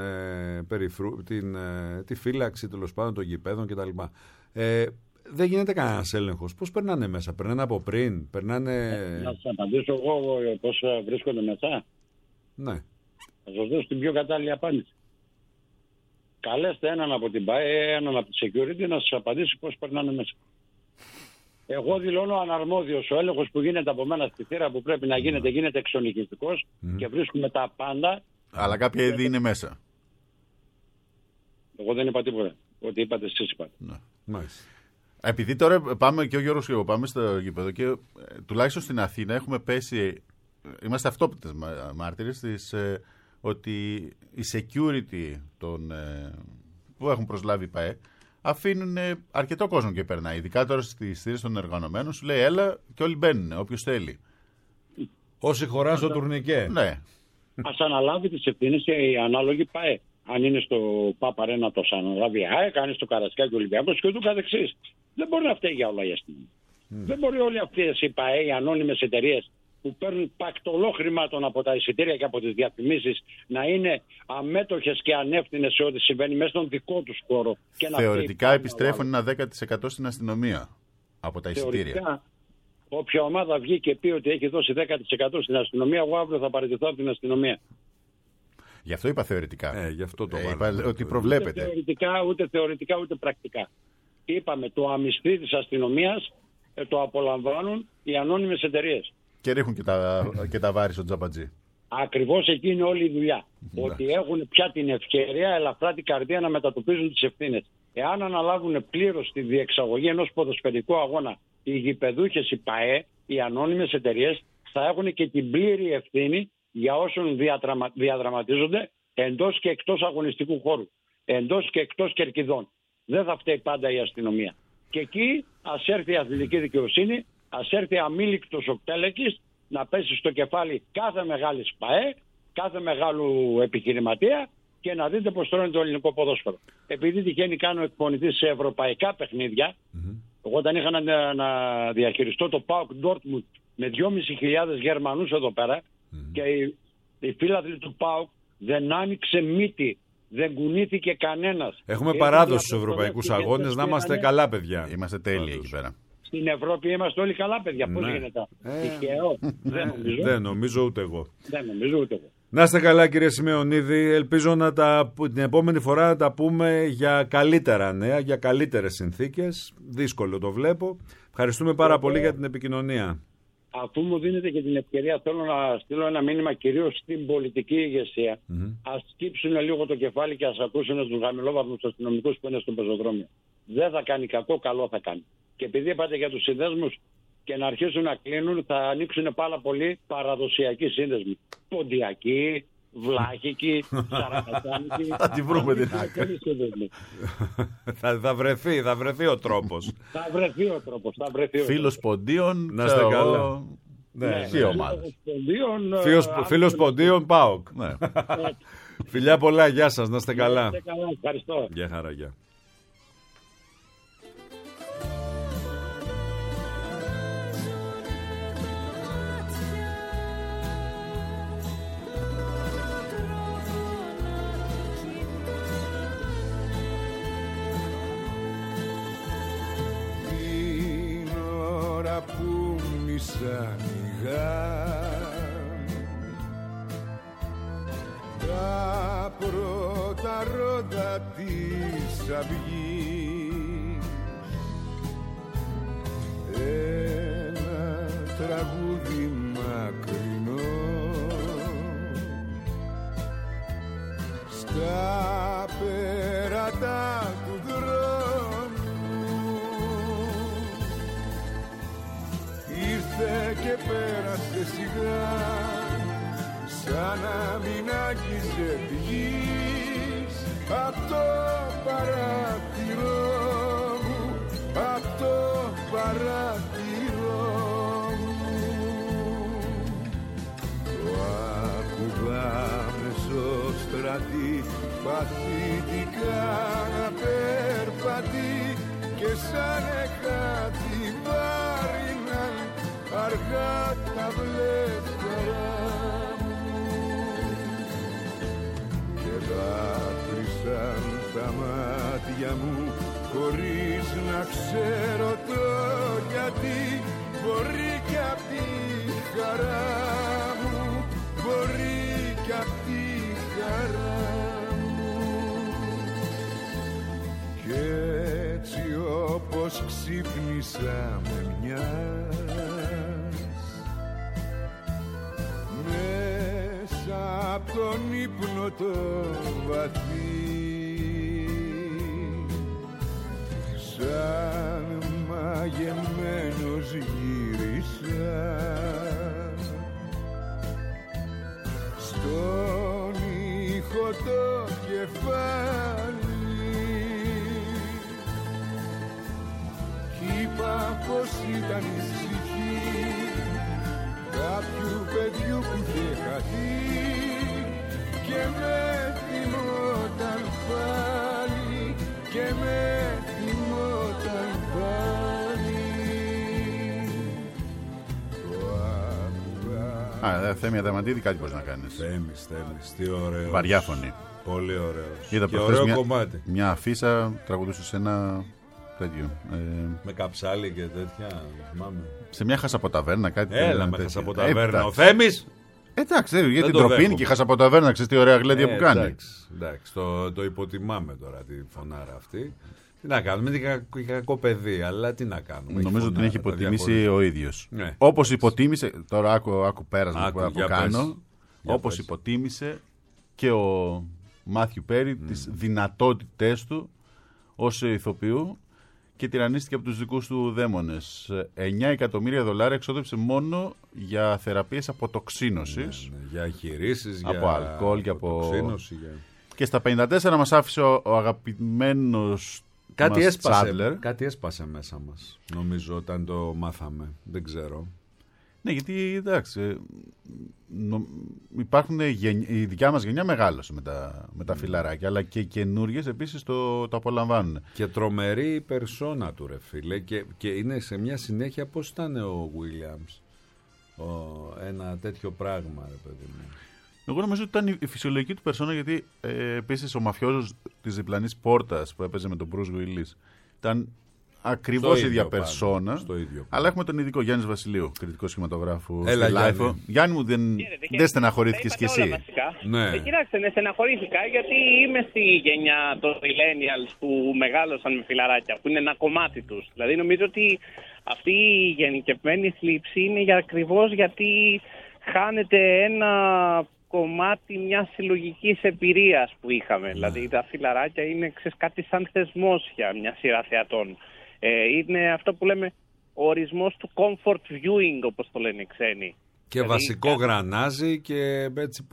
τη φύλαξη τέλος πάντων των γηπέδων κτλ. Δεν γίνεται κανένας έλεγχος. Πώς περνάνε μέσα, περνάνε από πριν, περνάνε. Να σας απαντήσω εγώ πώς βρίσκονται μέσα. Ναι. Θα σας δώσω την πιο κατάλληλη απάντηση. Καλέστε έναν από την ΠΑΕ, έναν από τη security να σας απαντήσει πώς περνάνε μέσα. Εγώ δηλώνω αναρμόδιος. Ο έλεγχος που γίνεται από μένα στη θύρα που πρέπει να γίνεται εξονυχιστικός και βρίσκουμε τα πάντα. Αλλά κάποια είδη είναι μέσα. Εγώ δεν είπα τίποτα. Ό,τι είπατε εσείς είπατε. Ναι. Μάλιστα. Επειδή τώρα πάμε και ο Γιώργος και εγώ πάμε στο γήπεδο και τουλάχιστον στην Αθήνα έχουμε πέσει, είμαστε αυτόπτες μάρτυρες ότι η security που έχουν προσλάβει η ΠΑΕ αφήνουν αρκετό κόσμο και περνάει. Ειδικά τώρα στις θύρες των εργαζομένων σου λέει έλα και όλοι μπαίνουν, όποιος θέλει. Όσοι χωράνε στο τουρνικέ. Ναι. Ας αναλάβει τις ευθύνες και η ανάλογη ΠΑΕ. Αν είναι στο ΠΑΠΑΡΕΝΑ το αναλάβει η ΑΕΚ, αν είναι στο Καρασκάκι ο Ολυμπιακός και ούτω καθεξής. Δεν μπορεί να φταίει για όλα η αστυνομία. Δεν μπορεί όλοι αυτές οι ΠΑΕ, οι ανώνυμες εταιρείες που παίρνουν πακτολό χρημάτων από τα εισιτήρια και από τις διαφημίσεις να είναι αμέτωχες και ανεύθυνες σε ό,τι συμβαίνει μέσα στον δικό τους χώρο. Και θεωρητικά επιστρέφουν ένα 10% στην αστυνομία από τα εισιτήρια. Θεωρητικά, όποια ομάδα βγει και πει ότι έχει δώσει 10% στην αστυνομία, εγώ αύριο θα παραιτηθώ από την αστυνομία. Γι' αυτό είπα θεωρητικά. Γι' αυτό το είπα ότι προβλέπεται. Ούτε θεωρητικά ούτε πρακτικά. Είπαμε το αμυστή της αστυνομίας το απολαμβάνουν οι ανώνυμες εταιρείες. Και ρίχνουν και τα βάρη στο τζαμπατζή. Ακριβώς εκεί είναι όλη η δουλειά. Ότι έχουν πια την ευκαιρία ελαφρά την καρδία να μετατοπίζουν τις ευθύνες. Εάν αναλάβουν πλήρως τη διεξαγωγή ενός ποδοσφαιρικού αγώνα οι γηπεδούχες, οι ΠΑΕ, οι ανώνυμες εταιρείες, θα έχουν και την πλήρη ευθύνη για όσων διαδραματίζονται εντός και εκτός αγωνιστικού χώρου, εντός και εκτός κερκιδών. Δεν θα φταίει πάντα η αστυνομία. Και εκεί ας έρθει η αθλητική δικαιοσύνη, ας έρθει αμήλικτος ο Πέλεκης να πέσει στο κεφάλι κάθε μεγάλης ΠΑΕ, κάθε μεγάλου επιχειρηματία και να δείτε πώς τρώνε το ελληνικό ποδόσφαιρο. Επειδή τυχαίνει κάνω εκπονητή σε ευρωπαϊκά παιχνίδια, εγώ όταν είχα να διαχειριστώ το PAOK Dortmund με 2.500 Γερμανούς εδώ πέρα και οι φίλαθλοι του ΠΑΟΚ δεν άνοιξε μύτη, δεν κουνήθηκε κανένας. Έχουμε παράδοση στους ευρωπαϊκούς αγώνες να είμαστε καλά παιδιά. Είμαστε τέλειοι εκεί πέρα. Στην Ευρώπη είμαστε όλοι καλά παιδιά. Πώς γίνεται? Τυχαίο? Δεν νομίζω ούτε εγώ. Δεν νομίζω ούτε εγώ. Να είστε καλά κύριε Σημεωνίδη, ελπίζω την επόμενη φορά να τα πούμε για καλύτερα νέα, για καλύτερες συνθήκες. Δύσκολο το βλέπω. Ευχαριστούμε πάρα πολύ για την επικοινωνία. Αφού μου δίνετε και την ευκαιρία, θέλω να στείλω ένα μήνυμα κυρίως στην πολιτική ηγεσία. Ας σκύψουν λίγο το κεφάλι και ας ακούσουν τους χαμηλόβαθμους αστυνομικούς που είναι στο πεζοδρόμιο. Δεν θα κάνει κακό, καλό θα κάνει. Και επειδή είπατε για τους συνδέσμους και να αρχίσουν να κλείνουν, θα ανοίξουν πάρα πολύ παραδοσιακοί σύνδεσμοι. Ποντιακοί, βλάχικοι, σαρακατάνικοι. Θα τη βρούμε την άκρη. Θα βρεθεί ο τρόπος. Θα βρεθεί ο τρόπος. Φίλος Ποντίων, να είστε καλά. Φίλος Ποντίων, ΠΑΟΚ. Φιλιά πολλά, γεια σας, να είστε καλά. Ευχαριστώ. Γεια χαρά, γεια. Που μισά τα πρώτα ρόδα της αυγής, ένα τραγούδι μακρινό στα πέρατα του δρόμου ήρθε και και πέρασε σιγά, σαν να μην άγγιζε τη γης, απ' το παράθυρο μου, απ' το παράθυρο μου. Το άκουγαμε στο στρατή, παθητικά να περπατεί, και σαν κάτι βάριναν αργά τα βλέφαρα μου, και δάκρυσαν τα μάτια μου χωρίς να ξέρω το γιατί. Μπορεί κι απ' τη χαρά μου, μπορεί κι απ' τη χαρά μου. Κι έτσι όπως ξύπνησα με μιας, μέσα απ' τον ύπνο το βαθύ, σαν μαγεμένος γύρισα στον ήχο το κεφάλι, κι είπα πως ήταν η ψυχή κάποιου παιδιού που είχε χαθεί, και με θυμόταν πάλι, και με θυμόταν πάλι. Θέμη Αδαμαντίδη, κάτι μπορείς να κάνεις. Θέμης, τι ωραίο. Βαριά φωνή. Πολύ ωραίος. Είδα και ωραίο κομμάτι. Μια αφίσα τραγουδούσε σε ένα τέτοιο. Με καψάλι και τέτοια, θυμάμαι. Σε μια χασαποταβέρνα, κάτι. Έλα με χασαποταβέρνα. Ο Θέμης. Εντάξει, για την τροπή είναι και η χασαποταβέρνα, ξέρεις τι ωραία γλέντια που κάνει. Εντάξει, το υποτιμάμε τώρα τη φωνάρα αυτή. Τι να κάνουμε, είναι κακό παιδί, αλλά τι να κάνουμε. Νομίζω ότι την έχει υποτιμήσει ο ίδιος. Ναι. Όπως υποτίμησε, τώρα άκου πέρασμα που κάνω, όπως υποτίμησε και ο Μάθιου Πέρι τις δυνατότητές του ως ηθοποιού και τυραννίστηκε από τους δικούς του δαίμονες. $9 εκατομμύρια εξόδεψε μόνο για θεραπείες αποτοξίνωσης. Ναι, για εγχειρήσεις, από αλκοόλ και από... Για... Και στα 54 μας άφησε ο αγαπημένος Κάτι έσπασε μέσα μας, νομίζω, όταν το μάθαμε. Δεν ξέρω. Ναι, γιατί εντάξει, υπάρχουν η δικιά μας γενιά μεγάλωσε με τα φιλαράκια, αλλά και οι καινούργιες επίσης το απολαμβάνουν. Και τρομερή περσόνα του, ρε φίλε, και είναι σε μια συνέχεια. Πώς ήταν ο Williams, ένα τέτοιο πράγμα, ρε παιδί μου. Εγώ νομίζω ότι ήταν η φυσιολογική του περσόνα, γιατί επίσης ο μαφιόζος της διπλανής πόρτας που έπαιζε με τον Bruce Willis ήταν ακριβώς η ίδια περσόνα. Αλλά έχουμε τον ειδικό Γιάννη Βασιλείου, κριτικό σχηματογράφου. Έλα, Γιάννη μου, δεν στεναχωρήθηκες κι εσύ? Ναι. Κοιτάξτε, στεναχωρήθηκα γιατί είμαι στη γενιά των millennials που μεγάλωσαν με φιλαράκια, που είναι ένα κομμάτι τους. Δηλαδή νομίζω ότι αυτή η γενικευμένη θλίψη είναι ακριβώς γιατί χάνεται ένα κομμάτι μιας συλλογικής εμπειρίας που είχαμε. Δηλαδή τα φιλαράκια είναι κάτι σαν θεσμός για μια σειρά θεατών. Είναι αυτό που λέμε ο ορισμός του comfort viewing, όπως το λένε οι ξένοι. Και δηλαδή, βασικό γρανάζι και έτσι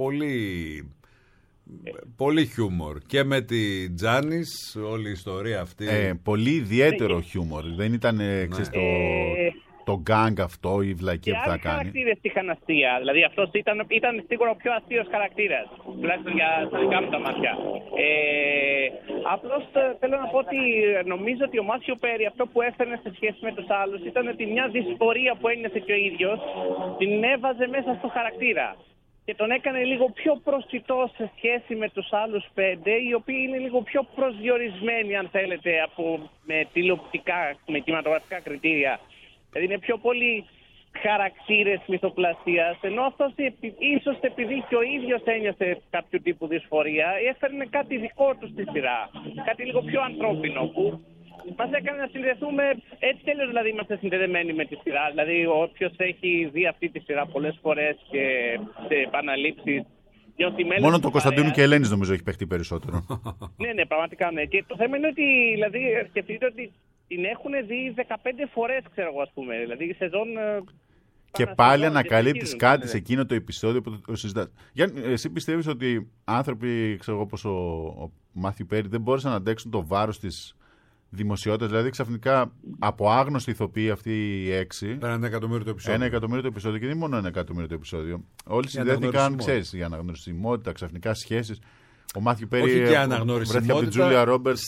πολύ χιούμορ. Και με τη Τζάνις όλη η ιστορία αυτή. Πολύ ιδιαίτερο χιούμορ. Δεν ήταν το γκάγκ αυτό, η βλακία που θα κάνει. Οι χαρακτήρες είχαν αστεία. Δηλαδή αυτός ήταν σίγουρα ο πιο αστείος χαρακτήρας. Τουλάχιστον για τα δικά μου τα μάτια. Απλώς θέλω να πω ότι νομίζω ότι ο Μάθιου Πέρι αυτό που έφερνε σε σχέση με τους άλλους ήταν ότι μια δυσφορία που ένιωσε και ο ίδιος την έβαζε μέσα στο χαρακτήρα. Και τον έκανε λίγο πιο προσιτό σε σχέση με τους άλλους 5, οι οποίοι είναι λίγο πιο προσδιορισμένοι, αν θέλετε, με τηλεοπτικά, με κινηματογραφικά κριτήρια. Δηλαδή είναι πιο πολύ χαρακτήρες μυθοπλασίας, ενώ αυτός ίσως επειδή και ο ίδιος ένιωσε κάποιο τύπου δυσφορία, έφερνε κάτι δικό του στη σειρά. Κάτι λίγο πιο ανθρώπινο που μας έκανε να συνδεθούμε, έτσι τέλος δηλαδή είμαστε συνδεδεμένοι με τη σειρά. Δηλαδή όποιος έχει δει αυτή τη σειρά πολλές φορές και σε επαναλήψεις. Μόνο το Κωνσταντίνου και Ελένης νομίζω έχει παιχτεί περισσότερο. Ναι, πραγματικά ναι. Και το θέμα είναι ότι δηλαδή, σκεφτείτε ότι την έχουν δει 15 φορές, ξέρω εγώ, ας πούμε. Δηλαδή η σεζόν. Και πάλι ανακαλύπτεις κάτι σε εκείνο το επεισόδιο που το συζητάς. Γιάννη, εσύ πιστεύεις ότι άνθρωποι, ξέρω εγώ, όπως ο Μάθιου Πέρι δεν μπόρεσαν να αντέξουν το βάρος της δημοσιότητας? Δηλαδή ξαφνικά από άγνωστοι ηθοποιοί αυτοί οι 6. Ένα εκατομμύριο το επεισόδιο. 1 εκατομμύριο το επεισόδιο, και δεν μόνο 1 εκατομμύριο το επεισόδιο. Όλοι συνδέθηκαν, ξέρεις, η αναγνωρισιμότητα, ξαφνικά σχέσεις. Ο Μάθιου Πέρι βρέθηκε από την Τζούλια Ρόμπερτς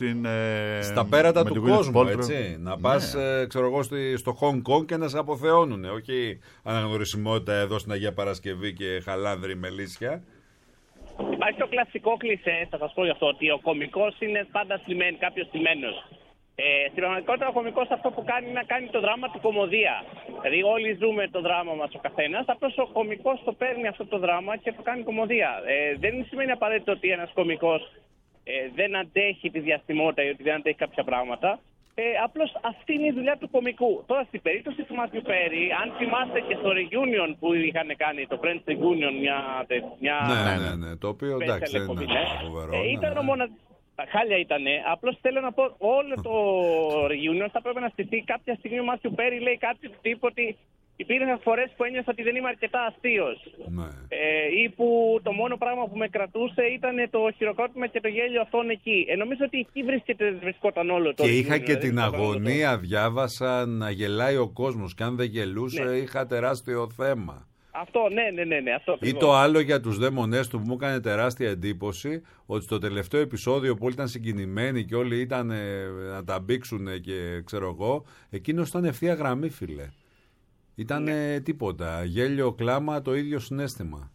στα πέρατα του κόσμου, έτσι. Να πας, ξέρω εγώ, στο Χονγκ Κονγκ και να σε αποθεώνουνε. Όχι αναγνωρισιμότητα εδώ στην Αγία Παρασκευή και Χαλάνδρη Μελίσια. Υπάρχει το κλασικό κλισέ, θα σας πω γι' αυτό, ότι ο κωμικός είναι πάντα κάποιος στημένος. Στην πραγματικότητα ο κωμικός αυτό που κάνει είναι να κάνει το δράμα του κωμωδία. Δηλαδή όλοι ζούμε το δράμα μας ο καθένας, απλώς ο κωμικός το παίρνει αυτό το δράμα και το κάνει κωμωδία. Δεν σημαίνει απαραίτητο ότι ένας κωμικός δεν αντέχει τη διαστημότητα ή ότι δεν αντέχει κάποια πράγματα. Απλώς αυτή είναι η δουλειά του κωμικού. Τώρα στην περίπτωση του Μάθιου Πέρι, αν θυμάστε και στο reunion που είχαν κάνει, το Friends Reunion, μια ναι, το οποίο εντάξει δεν είναι φοβερό. Ήταν μόνο χάλια ήτανε. Απλώς θέλω να πω, όλο το reunion θα πρέπει να στηθεί. Κάποια στιγμή ο Μάθιου Πέρι λέει κάτι του τύπου ότι υπήρχαν φορές που ένιωθα ότι δεν είμαι αρκετά αστείος. Ναι. Ή που το μόνο πράγμα που με κρατούσε ήταν το χειροκρότημα και το γέλιο αυτόν εκεί. Νομίζω ότι εκεί βρισκόταν όλο το. Και είχα και την αγωνία, διάβασα, να γελάει ο κόσμος. Και αν δεν γελούσε, είχα τεράστιο θέμα. Αυτό, ναι. Αυτό, ή το άλλο για τους δαίμονές του που μου έκανε τεράστια εντύπωση, ότι στο τελευταίο επεισόδιο που όλοι ήταν συγκινημένοι και όλοι ήταν να τα μπήξουν και ξέρω εγώ, εκείνος ήταν ευθεία γραμμή, φίλε. Ήταν τίποτα. Γέλιο, κλάμα, το ίδιο συναίσθημα.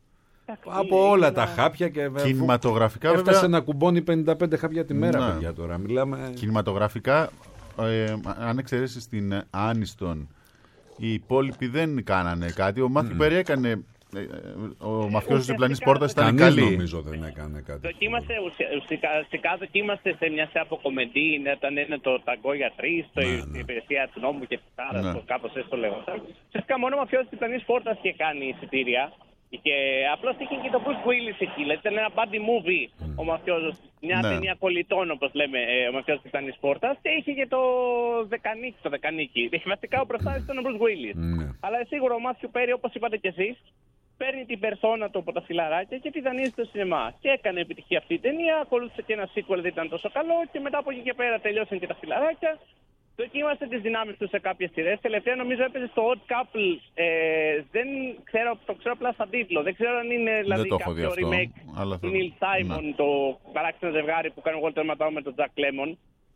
Από όλα τα χάπια και κινηματογραφικά έφτασε βέβαια να κουμπώνει 55 χάπια τη μέρα, παιδιά, τώρα. Μιλάμε. Κινηματογραφικά, αν εξαιρέσεις την Άνιστον, οι υπόλοιποι δεν κάνανε κάτι. Ο Μάθιου Πέρι έκανε. Ο μαφιόζος της διπλανής πόρτας ήταν καλή. Νομίζω δεν έκανε κάτι. Ουσιαστικά δοκίμαστε σε μια από κομμεντή. Ήταν το Ταγκό για 3, η υπηρεσία του νόμου και τη Τάρα, κάπως έτσι το λέγονταν. Ουσιαστικά μόνο ο μαφιόζος της διπλανής πόρτας είχε κάνει εισιτήρια. Και απλώς είχε και το Bruce Willis εκεί. Δηλαδή ήταν ένα buddy movie ο μαφιόζος. Μια ταινία κολλητών, όπως λέμε, ο μαφιόζος της διπλανής πόρτας. Και είχε και το Δεκανίκη. Βασικά ο προστάτης ήταν ο Bruce Willis. Αλλά σίγουρα ο Μάθιου Πέρι, όπως είπατε κι εσείς, παίρνει την περσόνα του από τα φιλαράκια και τη δανείζει στο σινεμά. Και έκανε επιτυχία αυτή η ταινία. Ακολούθησε και ένα sequel, δεν ήταν τόσο καλό. Και μετά από εκεί και πέρα τελειώσαν και τα φιλαράκια. Δοκίμασε τις δυνάμεις του σε κάποιες σειρές. Τελευταία νομίζω έπαιζε στο Odd Couple. Δεν ξέρω, το ξέρω απλά σαν τίτλο. Δεν ξέρω αν είναι δηλαδή κάποιο remake του Neil Simon, το παράξενο ζευγάρι που κάνει ο Walter Matthau με τον Jack Lemmon.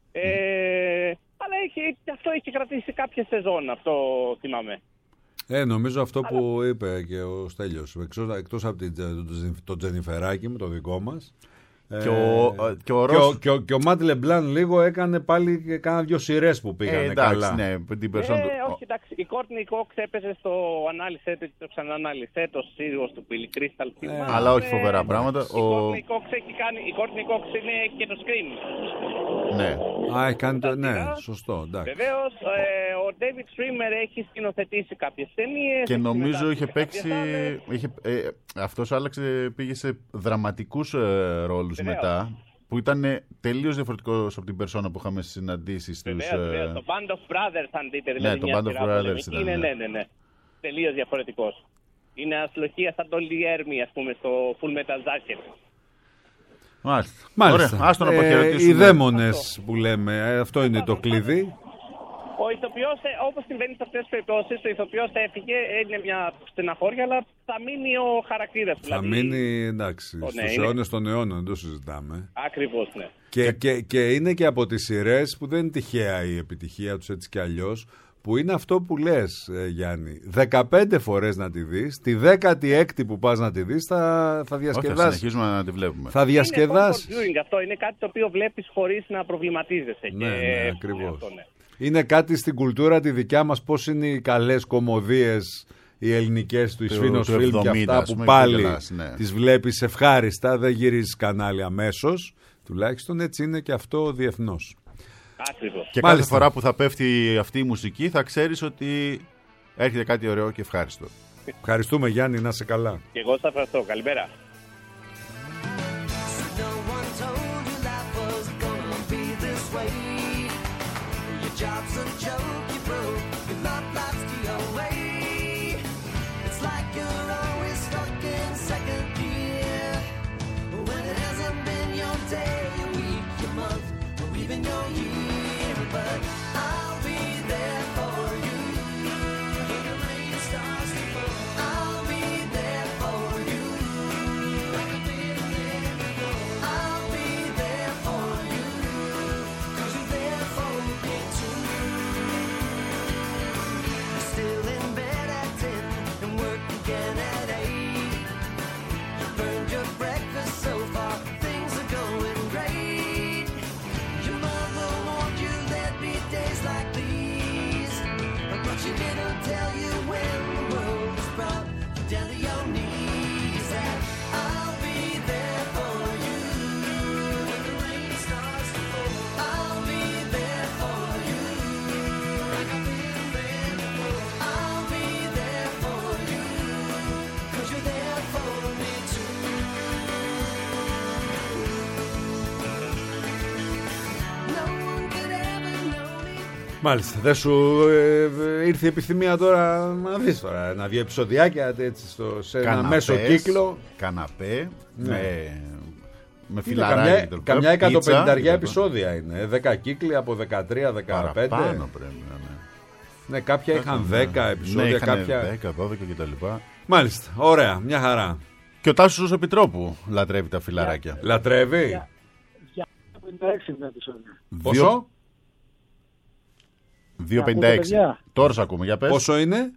Αλλά αυτό έχει κρατήσει κάποια σεζόν, αυτό θυμάμαι. Νομίζω αυτό που είπε και ο Στέλιος. Εκτός από το Τζενιφεράκι με το δικό μας. Και ο Ματ Λεμπλάν λίγο έκανε πάλι και κάνα 2 σειρές που πήγανε καλά. Ναι, την όχι, εντάξει. Η Κόρτνι Κόξ έπαιζε στο ανάλυσε του και το ξανανάλυσε το σύζυγος του Billy Crystal. Αλλά όχι φοβερά πράγματα. Η Κόρτνι Κόξ έχει και το Scream. Ναι. Έχει κάνει το. Ναι, σωστό. Βεβαίως, ο David Schwimmer έχει σκηνοθετήσει κάποιες ταινίες. Και νομίζω είχε παίξει. Αυτός άλλαξε, πήγε σε δραματικούς ρόλους μετά, που ήταν τελείως διαφορετικός από την περσόνα που είχαμε συναντήσει στους. Βεβαίως, το Band of Brothers, αν δείτε. Δηλαδή, ναι, το Band of Brothers ήταν. Ναι. Τελείως διαφορετικός. Είναι ασλοχία σαν το Λιέρμι, ας πούμε, στο Full Metal Jacket. Μάλιστα. Ωραία, άστο να αποχαιρετήσουμε. Οι δαίμονες που λέμε, αυτό είναι το κλειδί. Ο ηθοποιός, όπως συμβαίνει σε αυτές τις περιπτώσεις, ο ηθοποιός έφυγε, έγινε μια στεναχώρια, αλλά θα μείνει ο χαρακτήρας. Θα μείνει, εντάξει, στους αιώνες των αιώνων, δεν το συζητάμε. Ακριβώς, ναι. Και είναι και από τις σειρές που δεν είναι τυχαία η επιτυχία τους έτσι κι αλλιώς, που είναι αυτό που λες, Γιάννη. 15 φορές να τη δεις, τη 16η που πας να τη δεις θα διασκεδάσεις. Όχι, θα συνεχίζουμε να τη βλέπουμε. Θα διασκεδάσεις. Αυτό είναι κάτι το οποίο βλέπεις χωρίς να προβληματίζεσαι. Ναι, ακριβώς. Είναι κάτι στην κουλτούρα τη δικιά μας, πώς είναι οι καλές κωμωδίες, οι ελληνικές του Ισφήνος Φιλμ και αυτά που πάλι τις βλέπεις ευχάριστα, δεν γυρίζεις κανάλι αμέσως. Τουλάχιστον έτσι είναι και αυτό διεθνώς. Ακριβώς. Και κάθε φορά που θα πέφτει αυτή η μουσική θα ξέρεις ότι έρχεται κάτι ωραίο και ευχάριστο. Ευχαριστούμε, Γιάννη, να είσαι καλά. Και εγώ σας ευχαριστώ. Καλημέρα. Job's a joke, you broke, your love life's the away. she didn't tell you when the world was brought down to your knees that I'll be there for you when the rain starts to fall. I'll be there for you like I've been there before. I'll be there for you 'cause you're there for me too. No one could ever know me. Μάλιστα, δεν σου ήρθε η επιθυμία τώρα να δεις τώρα ένα δύο επεισοδιάκια έτσι, σε ένα μέσο κύκλο. Καναπέ, Ναι. με φιλαράκι. Καμιά 150 επεισόδια είναι. 10 κύκλοι από 13-15. Παραπάνω πρέπει να είναι. Ναι, κάποια είχαν 10 επεισόδια, Ναι, είχαν κάποια. 10, 12 κτλ. Μάλιστα, ωραία, μια χαρά. Και ο Τάσος ως Επιτρόπου λατρεύει τα φιλαράκια. Λατρεύει. 56 είναι επεισόδια. Πόσο? 2,56. παιδιά? Τώρα σ' ακούμε, για πες. Πόσο είναι?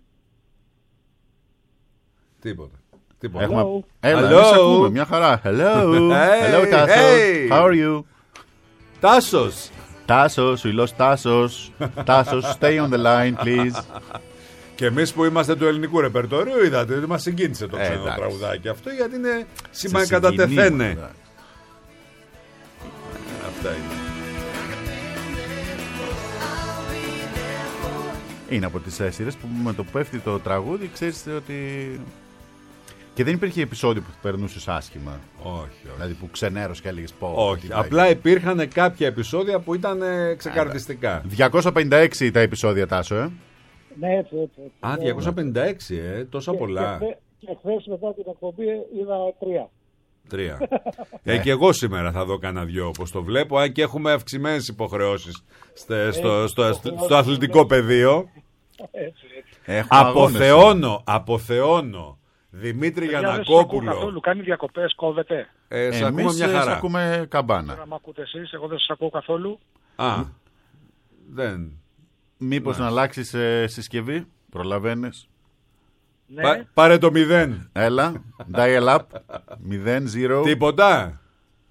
Τίποτα. Έχουμε... Hello. Έλα, Hello. εμείς ακούμε, μια χαρά. Hello. Hey, Hello, Τάσος. hey. How are you? Τάσος. Τάσος, we lost Τάσος. Τάσος, stay on the line, please. Και εμείς που είμαστε του ελληνικού ρεπερτορίου, είδατε ότι μας συγκίνησε το ξένο εντάξει. τραγουδάκι αυτό, γιατί είναι Σε σήμα κατά συγκινεί, τεθένε. εντάξει. Αυτά είναι. Είναι από τις σειρές που με το που πέφτει το τραγούδι ξέρεις ότι... Και δεν υπήρχε επεισόδιο που περνούσες άσχημα. Όχι, όχι. Δηλαδή που ξενέρωσε και έλεγες πω. Όχι, τι απλά υπήρχαν κάποια επεισόδια που ήταν ξεκαρδιστικά. 256 τα επεισόδια, Τάσο, Ναι, έτσι. Α, 256, τόσα πολλά. Και χθες μετά την εκπομπή είδα 3. 3. Και εγώ σήμερα θα δω κανένα δυο, όπως το βλέπω, αν και έχουμε αυξημένες υποχρεώσεις στο αθλητικό πεδίο. Έτσι. Αποθεώνω. Δημήτρη Γιαννακόπουλο. Καθόλου, κάνει διακοπές, κόβεται. Σε ακούμε μια χαρά. ακούμε καμπάνα. Τώρα μ' ακούτε εσείς, εγώ δεν σας ακούω καθόλου. Α, δεν. Μήπως να αλλάξεις συσκευή, προλαβαίνεις. Ναι. Πάρε το 0. Έλα, dial up, 0, 0. Τίποτα.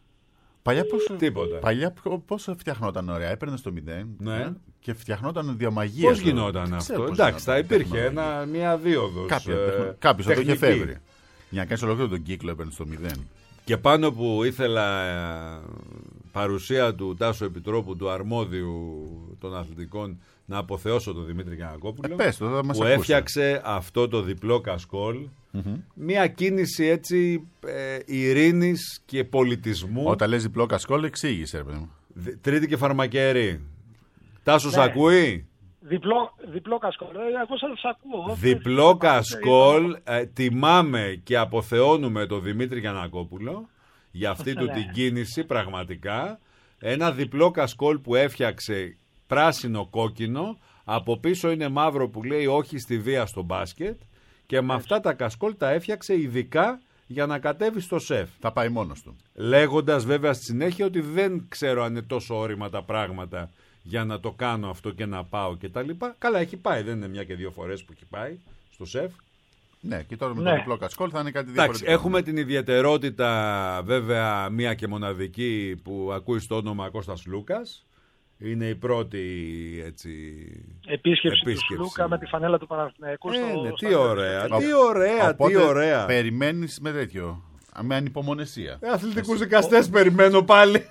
Παλιά πόσο φτιαχνόταν ωραία, έπαιρνες το 0 Ναι. και φτιαχνόταν διαμαγεία. Πώς γινόταν αυτό? Εντάξει, θα υπήρχε μια δίωδος. Κάποιος θα το είχε τεχνική. φεύγει. Για να κάνεις ολόκληρο τον κύκλο έπαιρνες το 0. Και πάνω που ήθελα παρουσία του Τάσου Επιτρόπου, του αρμόδιου των αθλητικών, να αποθεώσω τον Δημήτρη Γιαννακόπουλο, Πες το, θα μας που ακούσει. έφτιαξε αυτό το διπλό κασκόλ. Μια κίνηση έτσι ειρήνης και πολιτισμού. Όταν λες διπλό κασκόλ, εξήγησε, ρε παιδί μου. Τρίτη και φαρμακερή. Τάσος ακούει? Διπλό κασκόλ. Εγώ σας ακούω. Διπλό κασκόλ. Τιμάμε και αποθεώνουμε τον Δημήτρη Γιαννακόπουλο για αυτή του την κίνηση, πραγματικά. Ένα διπλό κασκόλ που έφτιαξε πράσινο-κόκκινο, από πίσω είναι μαύρο που λέει όχι στη βία στο μπάσκετ, και με αυτά τα κασκόλ τα έφτιαξε ειδικά για να κατέβει στο σεφ. Θα πάει μόνος του. Λέγοντας βέβαια στη συνέχεια ότι δεν ξέρω αν είναι τόσο όρημα τα πράγματα για να το κάνω αυτό και να πάω και τα λοιπά. Καλά, έχει πάει, δεν είναι μια και δύο φορές που έχει πάει στο σεφ. Ναι, και τώρα με το διπλό κασκόλ θα είναι κάτι διαφορετικό. Εντάξει, έχουμε την ιδιαιτερότητα βέβαια μία και μοναδική που ακούει στο όνομα Κώστας Λούκας. Είναι η πρώτη έτσι, επίσκεψη του Λούκα με τη φανέλα του Παναθηναϊκού. Ναι, τι ωραία, τι ωραία. Περιμένεις με τέτοιο, με ανυπομονησία. Αθλητικούς δικαστές περιμένω πάλι.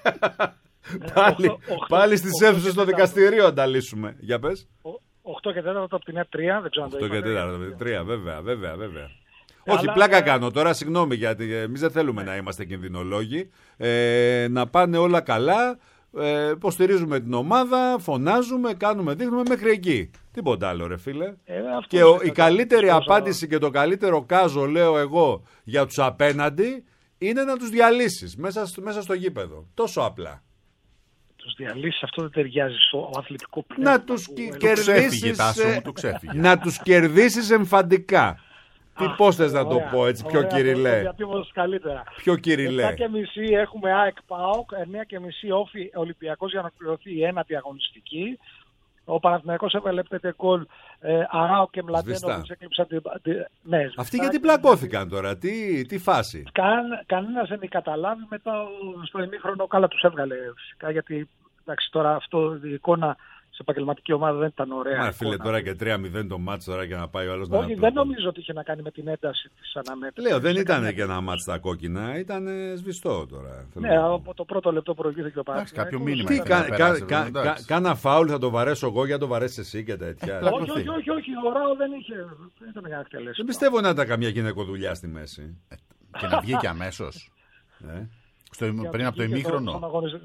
Πάλι στις αίθουσες στο δικαστηρίο ανταλύσουμε. Για πες. 8 και 4 από την ΕΠ3, δεν ξέρω αν το 8 και 4 από την ΕΠ3, βέβαια. Όχι, πλάκα κάνω τώρα, συγγνώμη, γιατί εμείς δεν θέλουμε να είμαστε κινδυνολόγοι. Να πάνε όλα καλά. Υποστηρίζουμε την ομάδα, φωνάζουμε, κάνουμε, δείχνουμε μέχρι εκεί. Τίποτα άλλο, ρε φίλε. Και η καλύτερη απάντηση και το καλύτερο κάζο, λέω εγώ, για τους απέναντι είναι να τους διαλύσεις μέσα στο γήπεδο. Τόσο απλά. Τους διαλύσεις, αυτό δεν ταιριάζει στο αθλητικό πνεύμα. Να τους κερδίσεις. Να τους κερδίσεις εμφαντικά. Πώς θες να το πω έτσι, πιο κυριλέ. Πιο κυριλέ. 7.30 έχουμε ΑΕΚ ΠΑΟΚ, 9.30 Όφι Ολυμπιακός για να πληρωθεί η ένατη αγωνιστική. Ο Παναθηναϊκός έβαλε 5 γκολ, Αράο και Μλαντένοβιτς έκλειψαν ναι, αυτοί γιατί πλακώθηκαν τώρα, τι φάση? Κανένας δεν καταλάβει, μετά στο ημίχρονο καλά τους έβγαλε φυσικά, γιατί εντάξει, τώρα αυτό η εικόνα σε επαγγελματική ομάδα δεν ήταν ωραία. Μα φίλε, εικόνα. τώρα και 3-0 το μάτς τώρα και να πάει ο άλλος να... Όχι, δεν νομίζω ότι είχε να κάνει με την ένταση της αναμέτρησης. Λέω, δεν ήταν και ένα μάτς στα κόκκινα, ήταν σβηστό τώρα. Ναι, από το πρώτο λεπτό προηγήθηκε ο Εντάξει, Παναθηναϊκός. κάποιο μήνυμα. Τι, ήθελε να περάσει, εντάξει. κάνα φάουλ θα το βαρέσω εγώ για να το βαρέσει εσύ και τέτοια. Όχι, ο Ράο δεν ήταν για να εκτελέσει. Δεν πιστεύω να ήταν καμιά γυναικοδουλειά στη μέση. Και να βγει και αμέσως. Πριν από το ημίχρονο.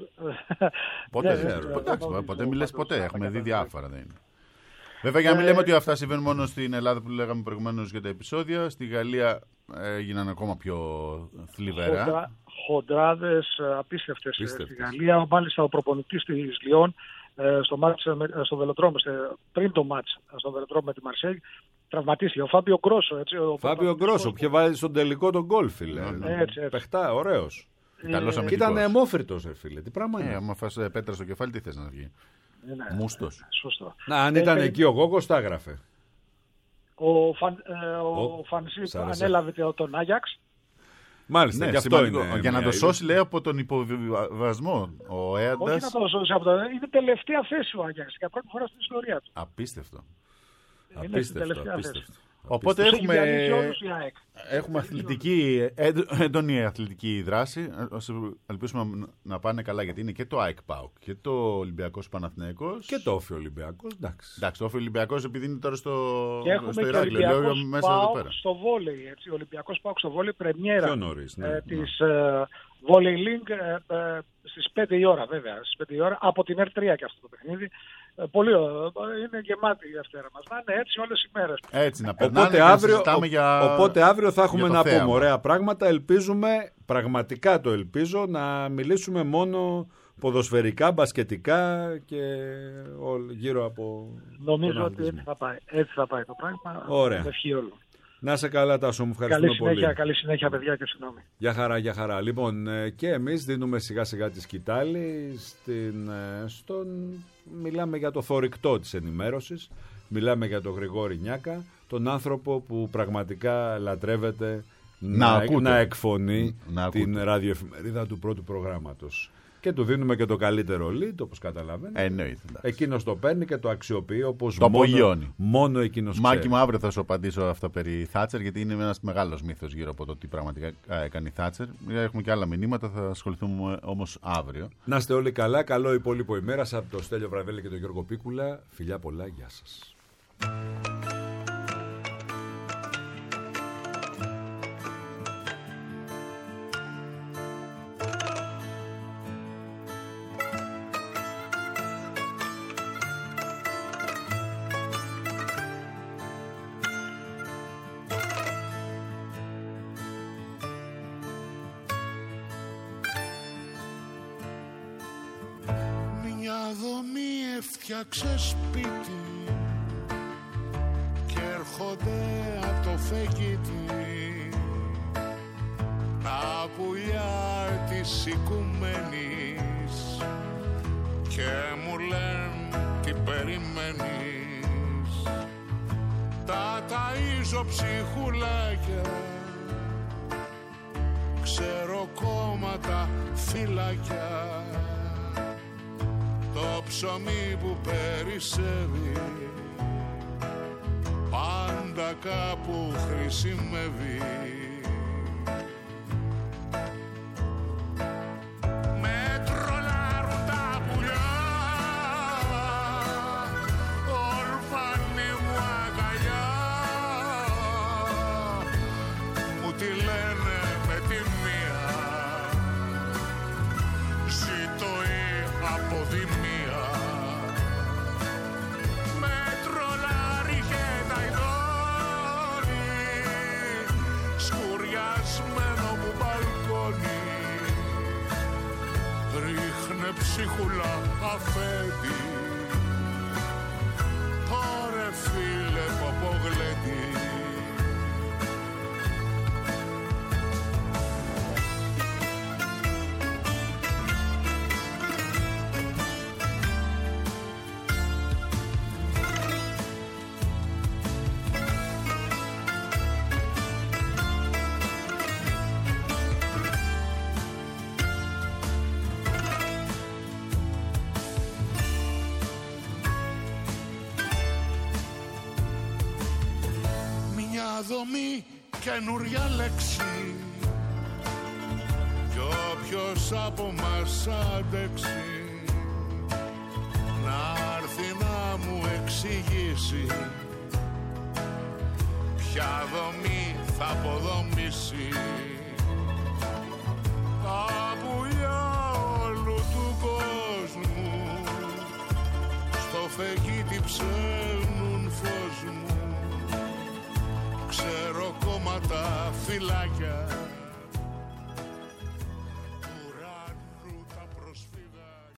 Ποτέ μιλές ποτέ. Έχουμε δει διάφορα. Βέβαια, για να μην λέμε ότι αυτά συμβαίνουν μόνο στην Ελλάδα που λέγαμε προηγουμένως για τα επεισόδια, στη Γαλλία έγιναν ακόμα πιο θλιβερά. Χοντράδες απίστευτες στη Γαλλία. Μάλιστα ο προπονητής της Λιόν στο Βελοτρόμ, πριν το μάτς στο Βελοτρόμ με τη Μαρσέγ, τραυματίστηκε. Ο Φάμπιο Γκρόσο. Φάμπιο Γκρόσο, που είχε βάλει στον τελικό τον γκολ, φίλε. Παιχτά, ωραίος. Και ήταν αιμόφρυτος, φίλε. Τι πράγμα είναι. Άμα φας πέτρα στο κεφάλι, τι θες να βγει. Μούστος. Σωστό. Να, αν ήταν εκεί ο Γόγκος, τα έγραφε. Ο Φανσίπ ανέλαβε τον Άγιαξ. Μάλιστα, και αυτό είναι. Για να το σώσει, λέει, από τον υποβιβασμό. Ο Έαντας. Όχι να το σώσει από τον. Είναι τελευταία θέση ο Άγιαξ για πρώτη φορά στην ιστορία του. Απίστευτο. Οπότε έχουμε έντονη αθλητική δράση. Ελπίσουμε να πάνε καλά, γιατί είναι και το ΑΕΚ ΠΑΟΚ και το Ολυμπιακός Παναθηναϊκός. Και το Όφη Ολυμπιακός. Εντάξει, το Όφη Ολυμπιακός επειδή είναι τώρα στο Ηράκλειο. Λέω μέσα εδώ πέρα. Στο βόλεϊ, έτσι. Ο Ολυμπιακός ΠΑΟΚ στο βόλεϊ, πρεμιέρα της Volley Link στις 5 η ώρα, βέβαια. Στις 5 η ώρα, από την R3 και αυτό το παιχνίδι. Πολύ είναι γεμάτη η Δευτέρα μας. Να είναι έτσι όλες οι μέρες. Έτσι να περνάμε. Οπότε αύριο θα έχουμε να πούμε ωραία πράγματα. Ελπίζουμε, πραγματικά το ελπίζω, να μιλήσουμε μόνο ποδοσφαιρικά, μπασκετικά και γύρω από. Νομίζω ότι έτσι θα πάει το πράγμα. Ωραία. Να είσαι καλά, Τάσο, μου ευχαριστούμε πολύ. Καλή συνέχεια, παιδιά, και συγγνώμη. Για χαρά. Λοιπόν, και εμείς δίνουμε σιγά σιγά τη σκητάλη μιλάμε για το θωρηκτό της ενημέρωσης, μιλάμε για τον Γρηγόρη Νιάκα, τον άνθρωπο που πραγματικά λατρεύεται να εκφωνεί την ραδιοεφημερίδα του πρώτου προγράμματος. Και του δίνουμε και το καλύτερο lead, όπως καταλαβαίνετε. Εννοείται. Εκείνος το παίρνει και το αξιοποιεί όπως το απογειώνει. Μόνο εκείνος ξέρει. Μάκη μου, αύριο θα σου απαντήσω αυτά περί Θάτσερ, γιατί είναι ένας μεγάλος μύθος γύρω από το τι πραγματικά έκανε η Θάτσερ. Έχουμε και άλλα μηνύματα, θα ασχοληθούμε όμως αύριο. Να είστε όλοι καλά. Καλό υπόλοιπο ημέρας από το Στέλιο Βραβέλη και τον Γιώργο Πίκουλα. Φιλιά πολλά. Γεια σας. Φτιάξε σπίτι και έρχονται από το φεγγίτι τα πουλιά της οικουμένης και μου λένε τι περιμένεις. Τα ταΐζω ψυχουλάκια, ξέρω κόμματα φυλάκια, το ψωμί που περισσεύει πάντα κάπου χρησιμεύει. Με τρολάρουν τα πουλιά, ορφανή μου αγκαλιά, μου τη λένε με τη μία, ζήτω η αποδημία. Ψίχουλα αφέντη, τώρα φίλε ποπογλέντη. δομή, καινούρια λέξη. Κι όποιος από μας αντέξει να έρθει να μου εξηγήσει ποια δομή θα αποδομήσει. Τα πουλιά όλου του κόσμου στο φεγγίτι ψέλνουν φως μου. Ξέρω κόμματα, φυλάκια